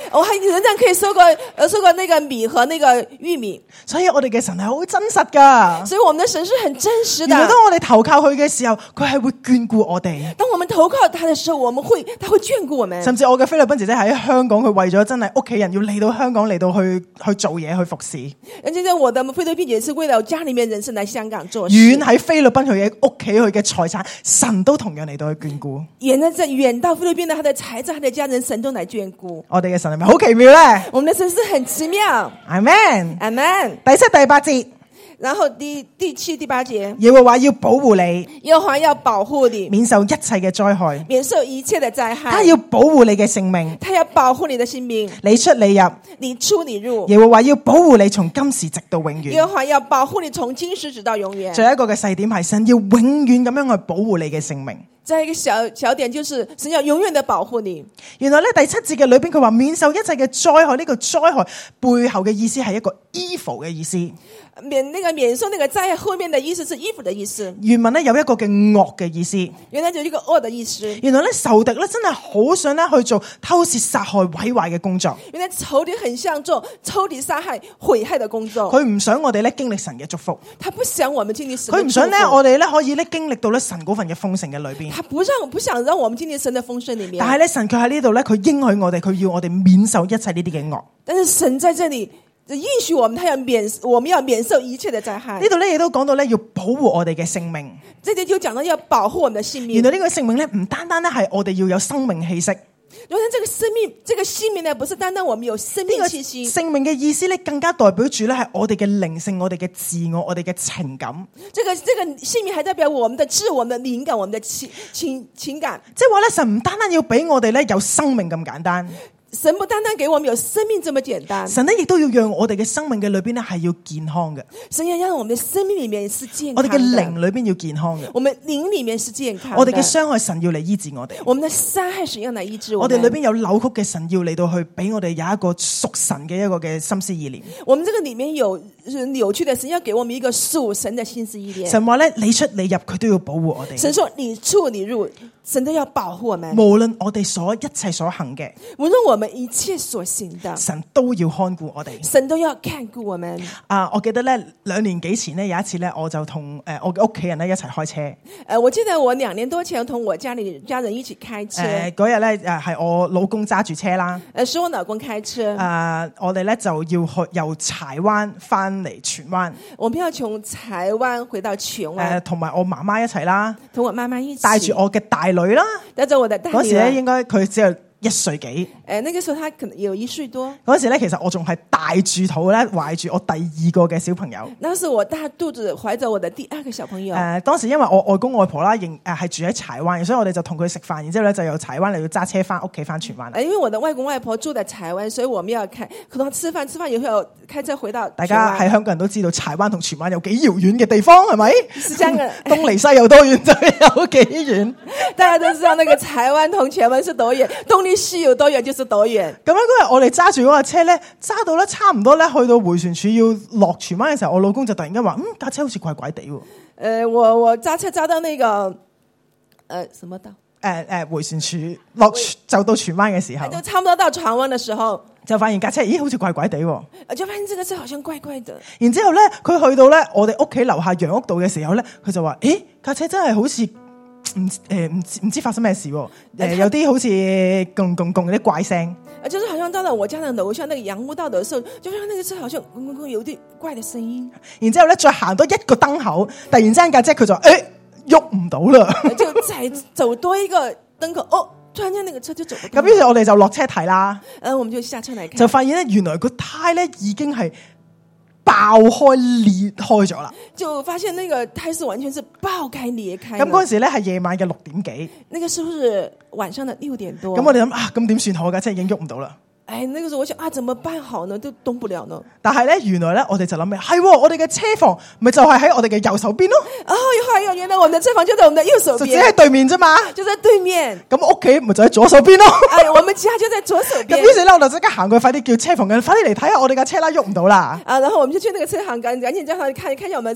我還仍然可以收割，呃，收割那個米和那個玉米。 所以我哋嘅神係好真實噶。 所以我們的神是很真實的。 原來當我哋投靠佢嘅時候，佢係會眷顧我哋。 當我們投靠他的時候，我們會，他會眷顧我們。 甚至我嘅菲律賓姐姐喺香港，佢為咗真係屋企人要嚟到香港嚟到去去做嘢去服侍。 而且我的菲律賓姐是為了家裏面人士來香港做事。 遠喺菲律賓佢嘅屋企佢嘅財產，神都同樣嚟到去眷顧。 遠在遠到菲律賓的他的財產，他的家人，神都來眷顧。 我哋嘅神係咪好奇妙咧？ 我們的神是很奇妙。 阿們， 阿們。 第七、第八節。 然後第第七、第八節， 耶和華要保護你， 耶和華要保護你， 免受一切嘅災害， 免受一切的災害。 他要保護你嘅性命， 他要保護你的性命， 你出你入， 你出你入。 耶和華要保護你從今時直到永遠。 耶和華要保護你從今時直到永遠。 最後一個嘅細點係神要永遠咁樣去保護你嘅性命。 再一個小小點就是神要永遠的保護你。 原來咧第七節嘅裏邊佢話免受一切嘅災害，呢、這個災害背後嘅意思係一個 evil 嘅意思。 免那個免受那個災害後面的意思是 evil 的意思。 原文咧有一個嘅惡嘅意思。 原來就一個惡的意思。 原來咧仇敵咧真係好想咧去做偷竊、殺害、毀壞嘅工作。 原來仇敵很想做偷竊、殺害、毀害的工作。 佢唔想我哋咧經歷神嘅祝福。 他不想我們經歷神的祝福。 佢唔想咧我哋咧可以咧經歷到咧神嗰份嘅豐盛嘅裏邊。 他不讓不想讓我們經歷神的豐盛裏面。 但係咧神卻喺呢度咧，佢應許我哋，佢要我哋免受一切呢啲嘅惡。 但是神在這裏應許我們，他要免，我們要免受一切的災害。 呢度咧亦都講到咧要保護我哋嘅性命。 這裏就講到要保護我們的性命。 原來呢個性命咧唔單單咧係我哋要有生命氣息。 原來這個生命，這個性命呢，不是單單我們有生命氣息。 性命嘅意思咧，更加代表住咧係我哋嘅靈性、我哋嘅自我、我哋嘅情感。 這個這個性命還代表我們的智、我們的靈感、我們的情情情感。 即係話咧，神唔單單要俾我哋咧有生命咁簡單。 神不單單給我們有生命這麼簡單， 神咧亦都要讓我哋嘅生命嘅裏邊咧係要健康嘅。 神要讓我們的生命裏面是健康的， 我哋嘅靈裏邊要健康嘅。 我們靈裏面是健康的。 我哋嘅傷害神要嚟醫治我哋。 我們的傷害神要嚟醫治我們。 我哋裏邊有扭曲嘅神要嚟到去俾我哋有一個屬神嘅一個嘅心思意念。 我們這個裏面有扭曲的神要給我們一個屬神的心思意念。 神話咧，你出你入佢都要保護我哋。 神說你出你入，神都要保護我們。 無論我哋所一切所行嘅， 無論我們一切所行的， 神都要看顧我哋。 神都要看顧我們。 啊，我記得咧兩年幾前呢，有一次咧，我就同誒我嘅屋企人咧一齊開車。誒、 呃，我記得我兩年多前同我家裏家人一起開車。 誒嗰日咧誒係我老公揸住車啦。 誒，是我老公開車。 誒、呃，我哋咧就要去由柴灣翻嚟荃灣。 我們要從柴灣回到荃灣。誒、 呃，同埋我媽媽一齊啦。 同我媽媽一起。 帶住我嘅大女啦。 帶着我的大女。嗰時咧應該佢只有一歲幾。 誒，那個時候他可能有一歲多。 嗰時咧，其實我仲係大住肚咧，懷住我第二個嘅小朋友。 那時我大肚子懷着我的第二個小朋友。誒、 呃，當時因為我外公外婆啦，仍誒係住喺柴灣，所以我哋就同佢食飯，然之後咧就由柴灣嚟到揸車翻屋企翻荃灣。 誒，因為我的外公外婆住在柴灣，所以我們要開，可能吃飯吃飯以後開車回到。 大家喺香港人都知道柴灣同荃灣有幾遙遠嘅地方，係咪？ 是這樣嘅， 東離西有多遠就有幾遠。 大家都知道那個柴灣同荃灣是多遠，東離西有多遠就是多遠。 咁樣嗰日我哋揸住嗰架車咧，揸到咧差唔多咧，去到回旋處要落荃灣嘅時候，我老公就突然間話：嗯，架車好似怪怪地喎。誒、 呃，我我揸車揸到那個，誒、呃，什麼道？誒、 呃、誒，回旋處落就到荃灣嘅時候， 就差唔多到荃灣嘅時候， 就發現架車咦好似怪怪地喎。 就發現這個車好像怪怪的。 然之後咧，佢去到咧我哋屋企樓下楊屋道嘅時候咧，佢就話：誒，架車真係好似。唔誒唔知唔知發生咩事喎？誒、呃、有啲好似共共共嗰啲怪聲。 啊，就是好像到了我家的樓下那個楊屋道的時候，就像那個車好像公公公有啲怪的聲音。 然之後咧，再行多一個燈口，突然之間架車佢就誒喐唔到啦。 就再走多一個燈口，哦，突然間那個車就走不動。 咁於是我哋就落車睇啦。 嗯，我們就下車嚟看， 就發現咧，原來個胎咧已經係爆開裂開咗啦， 就發現那個胎是完全是爆開裂開。 咁嗰陣時咧係夜晚嘅六點幾， 那個是不是晚上的六點多？ 咁我哋諗啊，咁點算好㗎？真係已經喐唔到啦。 哎，那個時候我想啊，怎麼辦好呢？都動不了呢。 但係咧，原來咧，我哋就諗咩？係我哋嘅車房咪就係喺我哋嘅右手邊咯。 哦，還有原來我們的車房就在我們的右手邊， 就只喺對面啫嘛， 就在對面。 咁屋企咪就喺左手邊咯。 哎，我們家就在左手邊。 咁於是咧，我就即刻行過去，快啲叫車房嘅人快啲嚟睇下我哋架車啦，喐唔到啦。 啊，然後我們就去那個車行，趕趕緊叫他看看下我們車啊。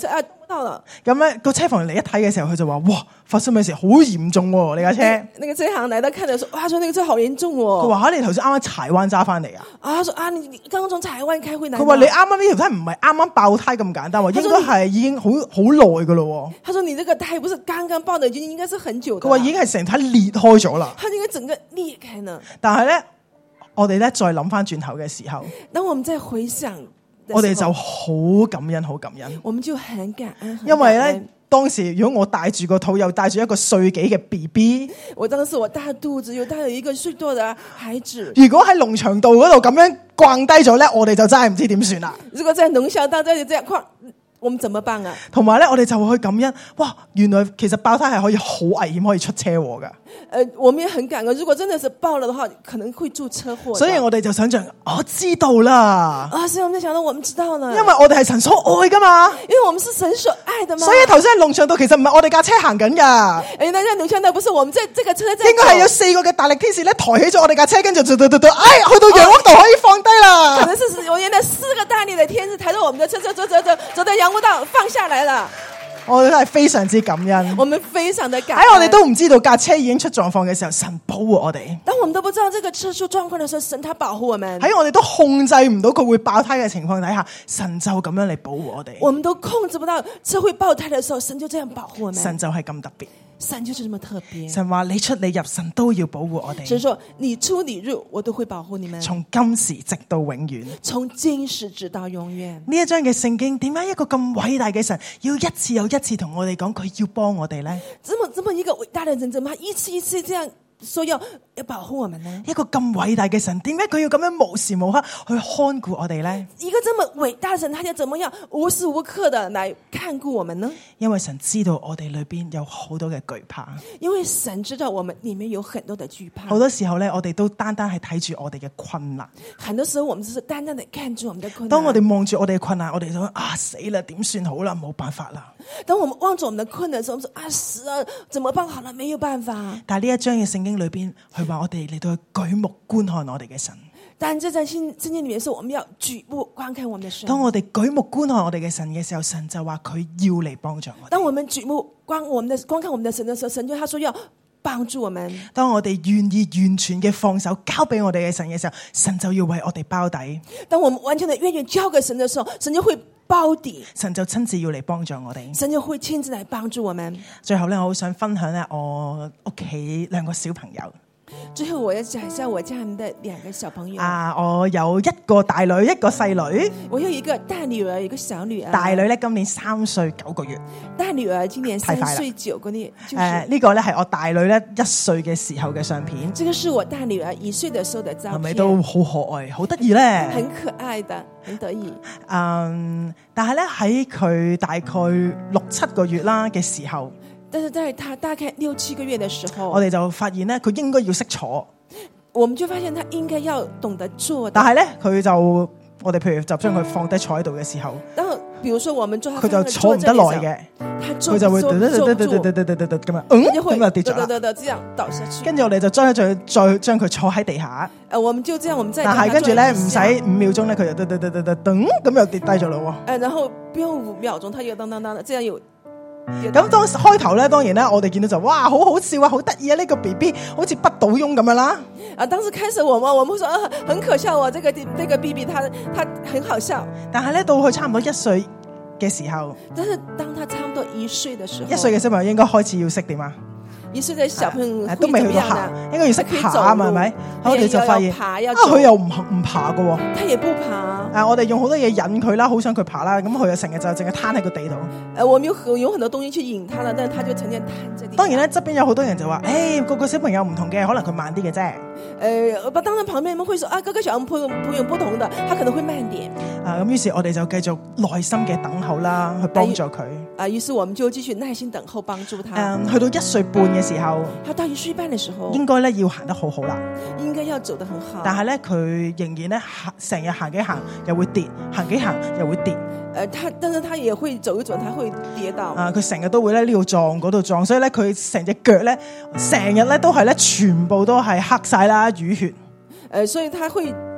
到了。 咁咧個車房嚟一睇嘅時候，佢就話：哇，發生咩事？好嚴重喎！你架車。 那個車行來到看的時候，哇，說那個車好嚴重佢哦。 話：嚇，你頭先啱啱柴灣揸翻嚟啊？ 啊，他說啊，你你剛剛從台灣開回來嗎。 佢話你啱啱呢條胎唔係啱啱爆胎咁簡單喎，應該係已經好好耐噶咯。 他說你這個胎不是剛剛爆的，已經應該是很久的。 佢話已經係成體裂開咗啦。 他應該整個裂開呢。 但係咧，我哋咧再諗翻轉頭嘅時候， 當我們再回想， 我哋就好感恩，好感恩。 我們就很感恩， 因為咧當時如果我帶住個肚，又帶住一個歲幾嘅 B B， 我當時我大肚子又帶咗一個歲多嘅孩子。 如果喺龍翔道嗰度咁樣逛低咗咧，我哋就真係唔知點算啦。 如果在龍翔道這裏這樣況，我們怎麼辦啊？ 同埋咧，我哋就會去感恩。哇，原來其實爆胎係可以好危險，可以出車禍噶。 呃，我們也很感恩。如果真的是爆了的話，可能會出車禍。 所以我哋就想象，我知道啦。 啊，所以我們就想到，我們知道了， 因為我哋係神所愛噶嘛。 因為我們是神所愛的嘛。 所以頭先喺龍翔道其實唔係我哋架車行緊噶。 誒，那在龍翔道不是我們這這個車在走， 應該係有四個嘅大力天使咧抬起咗我哋架車，跟住就就就就，哎，去到陽屋道可以放低啦。 可能是我原來四個大力的天使抬着我們的車，走走走走走到陽屋道放下來了。 我哋都係非常之感恩， 我們非常的感恩。 喺我哋都唔知道架車已經出狀況嘅時候，神保護我哋。 當我們都不知道這個車出狀況的時候，神他保護我們。 喺我哋都控制唔到佢會爆胎嘅情況底下，神就咁樣嚟保護我哋。 我們都控制不到車會爆胎的時候，神就這樣保護我們。 神就係咁特別。 神就是這麼特別。 神話你出你入，神都要保護我哋。 神說你出你入，我都會保護你們。 從今時直到永遠， 從今時直到永遠。 呢一章嘅聖經，點解一個咁偉大嘅神要一次又一次同我哋講佢要幫我哋呢？ 這麼這麼一個偉大的人，怎麼一次一次這樣說要要保護我們呢？ 一個咁偉大嘅神，點解佢要咁樣無時無刻去看顧我哋呢？ 一個這麼偉大的神，他要怎麼樣無時無刻的來看顧我們呢？ 因為神知道我哋裏邊有好多嘅懼怕， 因為神知道我們裏面有很多的懼怕。 好多時候咧，我哋都單單係睇住我哋嘅困難。 很多時候，我們只是單單的看住我們的困難。 當我哋望住我哋嘅困難，我哋就說啊死啦，點算好啦，冇辦法啦。 當我們望住我們的困難的時候，我們說啊死啊，怎麼辦好了？沒有辦法。 但係呢一章嘅聖經裏邊，佢話我哋嚟到去舉目觀看我哋嘅神。 但這在聖聖經裏面說，我們要舉目觀看我們的神。 當我哋舉目觀看我哋嘅神嘅時候，神就話佢要嚟幫助我哋。 當我們舉目觀我們的觀看我們的神的時候，神就他說要幫助我們。 當我哋願意完全嘅放手交俾我哋嘅神嘅時候，神就要為我哋包底。 當我們完全的願意交給神的時候，神就會包底。 神就親自要嚟幫助我哋。 神就會親自來幫助我們。 最後咧，我好想分享咧我屋企兩個小朋友。 最後我要講一下我家人的兩個小朋友。 啊，我有一個大女，一個細女。 我有一個大女兒，一個小女兒。 大女咧今年三歲九個月。 大女兒今年三歲九個月。誒， 誒，呢個咧係我大女咧一歲嘅時候嘅相片。 這個是我大女兒一歲的時候的照片。 係咪都好可愛，好得意咧？ 很可愛的，很得意。 嗯，但係咧喺佢大概六七個月啦嘅時候。 但是在他大概六七個月的時候， 我哋就發現咧，佢應該要識坐。 我們就發現他應該要懂得坐。 但係咧，佢就我哋譬如就將佢放低坐喺度嘅時候， 然後，比如說我們佢就坐唔得耐嘅，佢就會嘟嘟嘟嘟嘟嘟嘟嘟嘟咁啊，嗯，咁就跌咗啦， 這樣倒下去。 跟住我哋就將佢再再將佢坐喺地下。 誒，我們就這樣，我們再。 但係跟住咧，唔使五秒鐘咧，佢就嘟嘟嘟嘟嘟噔，咁又跌低咗咯喎。 誒，然後不用五秒鐘，他又當當當，這樣有。 咁當開頭咧，當然咧，我哋見到就哇，好好笑啊，好得意啊！呢、這個 B B 好似不倒翁咁樣啦。 啊，當時開始我們我們說、啊、很可笑啊，這個這個 B B 他他很好笑。 但係咧，到佢差唔多一歲嘅時候， 但是當他差唔多一歲嘅時候， 一歲嘅小朋友應該開始要識點啊？ 一歲嘅小朋友、啊、 都未去到行，應該要識爬啊嘛，係咪？我哋就發現啊，佢又唔唔爬噶喎。 他也不爬。 啊，我哋用好多嘢引佢啦，好想佢爬啦，咁佢就成日就淨係攤喺個地度。 誒，我們有有很多東西去引他啦，但係他就成日攤在地。 當然咧，側邊有好多人就話，誒、欸，個個小朋友唔同嘅，可能佢慢啲嘅啫。誒、 呃，當然旁邊人會說啊，各個小朋友朋友不同的，他可能會慢點。啊， 咁於是我哋就繼續耐心嘅等候啦，去幫助佢。 啊，於是我們就繼續耐心等候幫助他。 誒、嗯，去到一歲半嘅時候， 他到一歲半嘅時候， 應該咧要行得好好啦， 應該要走得很好。 但係咧，佢仍然咧行，成日行幾行又會跌，行幾行又會跌。 誒，他，但是他也會走一走，他會跌倒。啊， 佢成日都會咧呢度撞嗰度撞，所以咧佢成隻腳咧，成日咧都係咧全部都係黑晒啦，淤血。 誒，所以他會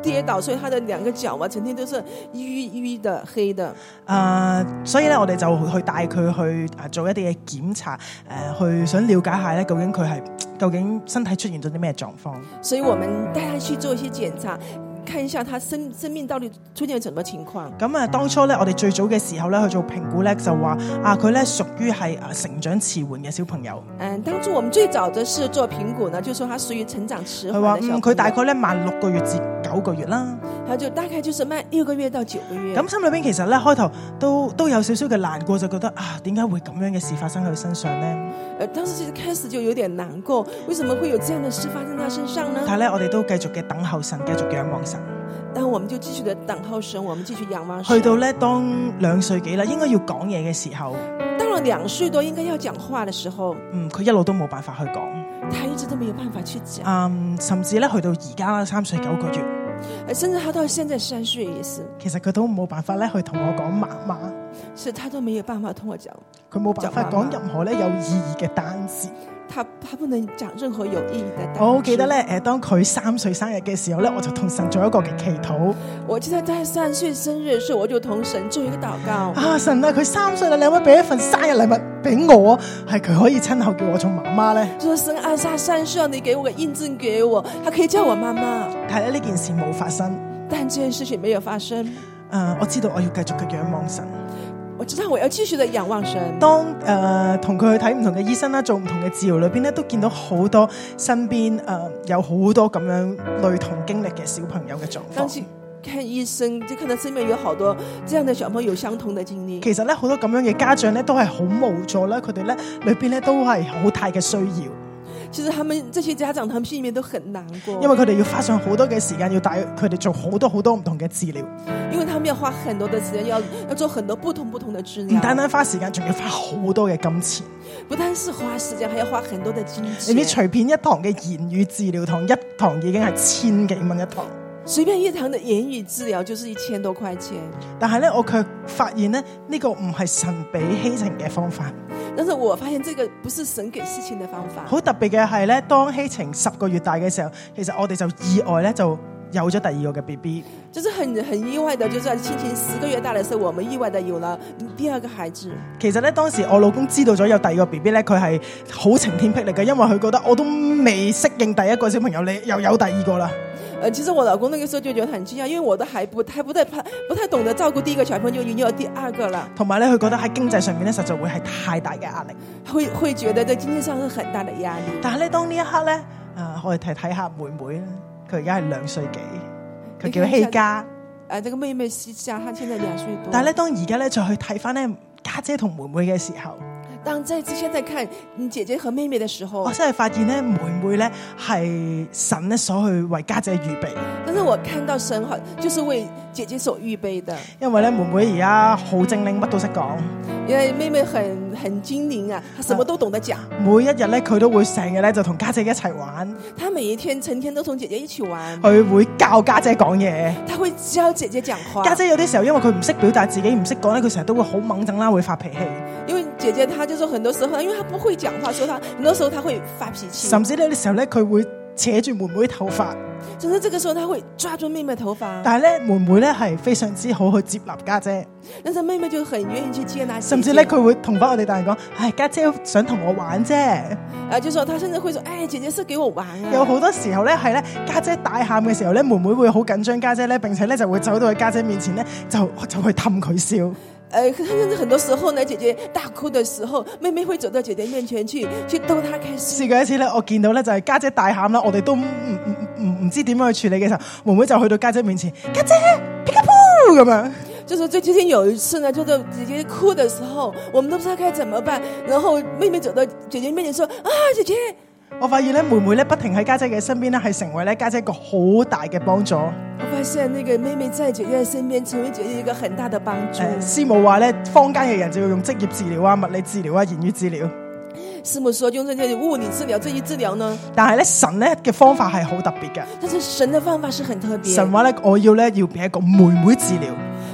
跌倒，所以他的兩個腳啊，成天都是淤淤的、黑的。 啊、呃，所以咧，我哋就去帶佢去啊做一啲嘅檢查，誒、呃，去想了解下咧，究竟佢係究竟身體出現咗啲咩狀況。 所以我們帶他去做一些檢查。看一下他生生命到底出現什麼情況。 咁啊，當初咧，我哋最早嘅時候咧去做評估咧，就話啊，佢咧屬於係啊成長遲緩嘅小朋友。 嗯，當初我們最早的是做評估呢，就說他屬於成長遲緩嘅小朋友。 佢話嗯，佢大概咧慢六個月至九個月啦。 他就大概就是慢六個月到九個月。 咁心裏邊其實咧開頭都都有少少嘅難過，就覺得啊，點解會咁樣嘅事發生喺佢身上呢？ 誒，當時其實開始就有點難過，為什麼會有這樣的事發生在他身上呢？ 但係咧，我哋都繼續嘅等候神，繼續仰望神。 但我們就繼續的等候神，我們繼續仰望神。 去到咧當兩歲幾啦，應該要講嘢嘅時候， 到了兩歲多應該要講話的時候， 嗯，佢一路都冇辦法去講， 他一直都沒有辦法去講。 嗯，甚至咧去到而家啦，三歲九個月， 甚至他到現在三歲也是， 其實佢都冇辦法咧去同我講媽媽， 是他都沒有辦法同我講， 佢冇辦法講任何咧有意義嘅單字。 他他不能講任何有意義的單詞。 我好記得咧，誒，當佢三歲生日嘅時候咧，我就同神做一個嘅祈禱。 我記得在三歲生日嘅時候，我就同神做一個禱告。 啊，神啊，佢三歲啦，你有冇俾一份生日禮物俾我，係佢可以親口叫我做媽媽咧？ 就說神啊，他三歲，你給我個印證給我，他可以叫我媽媽。 但係咧呢件事冇發生， 但這件事情沒有發生。 誒、呃，我知道我要繼續嘅仰望神。 我知道我要繼續的仰望神。 當誒同佢去睇唔同嘅醫生啦，做唔同嘅治療裏邊咧，都見到好多身邊誒、呃、有好多咁樣類同經歷嘅小朋友嘅狀況。 當時看醫生就看到身邊有好多這樣的小朋友有相同的經歷。 其實咧好多咁樣嘅家長咧都係好無助啦，佢哋咧裏邊咧都係好大嘅需要。 其實他們這些家長，他們心裏面都很難過， 因為佢哋要花上好多嘅時間，要帶佢哋做好多好多唔同嘅治療。 因為他們要花很多的時間，要要做很多不同不同的治療。 唔單單花時間，仲要花好多嘅金錢。 不單是花時間，還要花很多的金錢。 你知隨便一堂嘅言語治療堂，一堂已經係千幾蚊一堂。 隨便一堂的言語治療就是一千多塊錢。 但係咧，我卻發現咧，呢個唔係神俾希晴嘅方法。 但是我發現這個不是神給希晴的方法。 好特別嘅係咧，當希晴十個月大嘅時候，其實我哋就意外咧就有咗第二個嘅 B B。 就是很很意外的，就是在希晴十個月大的時候，我們意外的有了第二個孩子。 其實咧，當時我老公知道咗有第二個 B B 咧，佢係好晴天霹靂嘅，因為佢覺得我都未適應第一個小朋友，你又有第二個啦。 呃，其實我老公那個時候就覺得很驚訝，因為我都還不還不太不太懂得照顧第一個小朋友，已經有第二個了。 同埋咧，佢覺得喺經濟上面咧，實在會係太大嘅壓力， 會會覺得在經濟上是很大的壓力。 但係咧，當呢一刻咧，啊，我哋睇睇下妹妹咧，佢而家係兩歲幾，佢叫希嘉。 誒，這個妹妹希嘉，她現在兩歲多。 但係咧，當而家咧再去睇翻咧家姐同妹妹嘅時候， 當在之前在看姐姐和妹妹的時候， 我真係發現咧，妹妹咧係神咧所去為家姐預備。 但是我看到神好就是為姐姐所預備的， 因為咧妹妹而家好精靈，乜都識講。 因為妹妹很很精靈啊，她什麼都懂得講。 每一日咧，佢都會成日咧就同家姐一齊玩。 她每一天成天都同姐姐一起玩。 佢會教家姐講嘢。 她會教姐姐講話。 家姐有啲時候因為佢唔識表達自己，唔識講咧，佢成日都會好猛整啦，會發脾氣。 因為姐姐她就是很多時候，因為她不會講話，所以她很多時候她會發脾氣。 甚至呢啲時候咧，佢會扯住妹妹頭髮。 甚至這個時候，她會抓住妹妹頭髮。 但係咧，妹妹咧係非常之好去接納家姐。 但是妹妹就很願意去接納姐姐。 甚至咧，佢會同翻我哋大人講：唉，家姐想同我玩啫。 啊，就說她甚至會說：唉，姐姐是給我玩啊。 有好多時候咧，係咧家姐大喊嘅時候咧，妹妹會好緊張家姐咧，並且咧就會走到去家姐面前咧，就就去氹佢笑。 呃，甚至很多時候呢，姐姐大哭的時候，妹妹會走到姐姐面前去，去逗她開心。 試過一次咧，我見到咧就係家姐大喊啦，我哋都唔唔唔唔知點樣去處理嘅時候，妹妹就去到家姐面前，家姐皮卡噗咁樣。 就是最近有一次呢，就是姐姐哭的時候，我們都不知道該怎麼辦，然後妹妹走到姐姐面前說：啊，姐姐！ 我發現咧，妹妹咧不停喺家姐嘅身邊咧，係成為咧家姐一個好大嘅幫助。 我發現那個妹妹在姐姐嘅身邊，成為姐姐一個很大的幫助。 呃、師母話咧，坊間嘅人就要用職業治療啊、物理治療啊、言語治療。 師母說用這些物理治療、這些治療呢？ 但係咧神咧嘅方法係好特別嘅。 但是神的方法是很特別。 神話咧，我要咧要俾一個妹妹治療。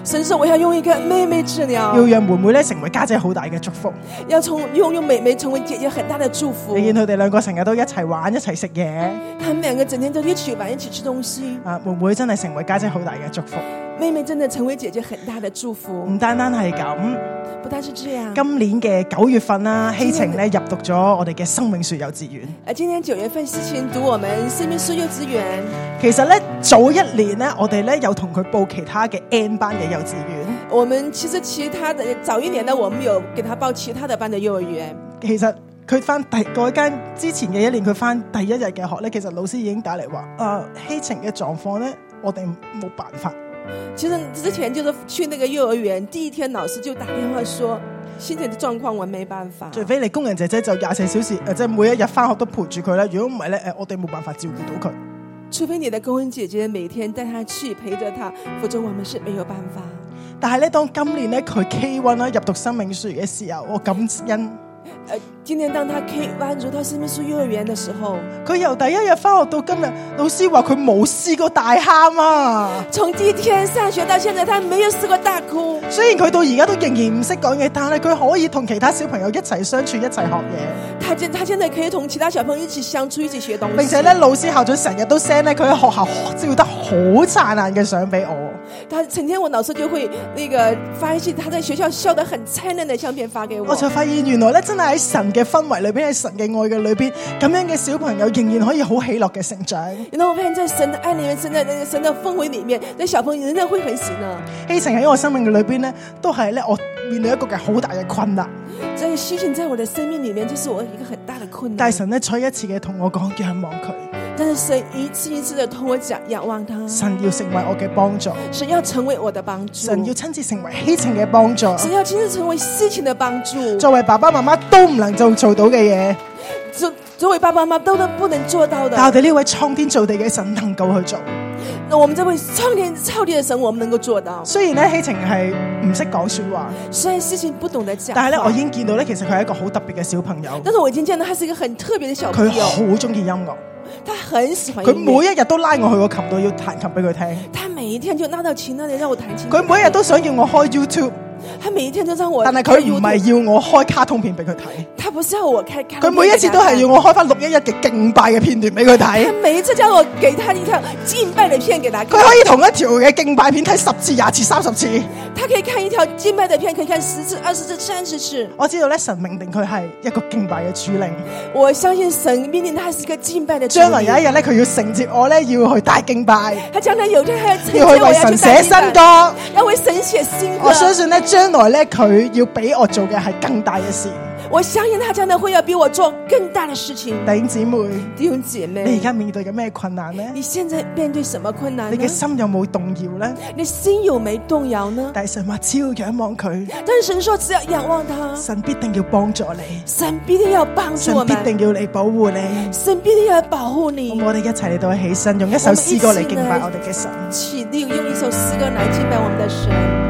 神說我要用一個妹妹治要療， 讓妹妹咧成為家姐好大嘅祝福。 要從用用妹妹成為姐姐很大的祝福。 你見佢哋兩個成日都一齊玩一齊食嘢， 他們兩個整天都一起玩，一起吃東西。 啊妹妹真係成為家姐好大嘅祝福。 妹妹真的成為姐姐很大的祝福。 唔單單係咁， 不但是這樣， 今年嘅九月份啦，希晴咧入讀咗我哋嘅生命樹幼稚園。 而今年九月份，事情讀我們生命樹幼稚園。 其實咧早一年咧，我哋咧有同佢報其他嘅 N 班嘅幼稚園。 我們其實其他的早一年呢，我們有給他報其他的班的幼兒園。 其實佢翻第嗰間之前嘅一年，佢翻第一日嘅學咧，其實老師已經打嚟話：啊希晴嘅狀況咧，我哋冇辦法。 其實之前就是去那個幼兒園，第一天老師就打電話說，希晴的狀況我沒辦法。 除非你工人姐姐就廿四小時誒，即係每一日翻學都陪住佢啦。如果唔係咧，誒我哋冇辦法照顧到佢。 除非你的工人姐姐每天帶他去陪着他，否則我們是沒有辦法。 但係咧，當今年咧佢 K 一 啦入讀生命樹嘅時候，我感恩。 呃，今年當他 K 一入到生命樹幼兒園的時候， 佢由第一日翻學到今日，老師話佢冇試過大喊啊！ 從第一天上學到現在，他沒有試過大哭。 雖然佢到而家都仍然唔識講嘢，但係佢可以同其他小朋友一齊相處，一齊學嘢。 他現他現在可以同其他小朋友一起相處，一起學東西。 並且咧，老師校長成日都 send 咧佢喺學校照得好燦爛嘅相俾我。 他成天我老師就會那個發一些他在學校笑得很燦爛的相片發給我。 我就發現原來咧真係喺神嘅氛圍裏邊，喺神嘅愛嘅裏邊，咁樣嘅小朋友仍然可以好喜樂嘅成長。 然後我發現在神的愛裏面，神的那個神的氛圍裏面，那小朋友仍然會很喜樂。 希晴喺我生命嘅裏邊咧，都係咧我面對一個嘅好大嘅困難。 這個希晴在我的生命裏面，就是我一個很大的困難。 但神咧再一次嘅同我講仰望佢。 但是神一次一次的同我講仰望他， 神要成為我嘅幫助， 神要成為我的幫助， 神要親自成為希晴嘅幫助， 神要親自成為希晴的幫助。 作為爸爸媽媽都唔能夠做到嘅嘢， 作作為爸爸媽媽都都不能做到的， 但我哋呢位創天造地嘅神能夠去做。 那我們這位創天造地的神，我們能夠做到。 雖然咧希晴係唔識講說話， 雖然希晴不懂得講， 但係咧我已經見到咧，其實佢係一個好特別嘅小朋友。 但是我已經見到他是一個很特別的小朋佢友， 好中意音樂， 他很喜歡音樂， 佢每一日都拉我去個琴度要彈琴俾佢聽。 他每一天就拉到琴那裡讓我彈琴。 佢每一日都想要我開 YouTube， 他每一天都讓我， 但係佢唔係要我開卡通片俾佢睇。 他不是要我開卡通片， 佢每一次都係要我開翻六一一嘅敬拜嘅片段俾佢睇。 他每一次叫我給他一條敬拜的片給他看。 佢可以同一條嘅敬拜片睇十次、廿次、三十次。 他可以看一條敬拜的片，可以看十次、二十次、三十次。 我知道咧，神命定佢係一個敬拜嘅主領。 我相信神命定他是一個敬拜的主領。 將來有一日咧，佢要承接我咧，要去大敬拜。 他將來有一天還要承接要去為我要神寫新歌， 要為神寫新歌。 我相信咧，將來咧，佢要俾我做嘅係更大嘅事。 我相信他將來會要比我做更大的事情。 弟兄姊妹， 弟兄姐妹， 你而家面對緊咩困難呢？ 你現在面對什麼困難呢？ 你嘅心有冇動搖呢？ 你心有沒動搖呢？ 但係神話只要仰望佢， 但是神說只要仰望他， 神必定要幫助你， 神必定要幫助我們， 神必定要嚟保護你， 神必定要保護你。 咁我哋一齊嚟到起身，用一首詩歌嚟敬拜我哋嘅神。 起立，用一首詩歌來敬拜我們的神。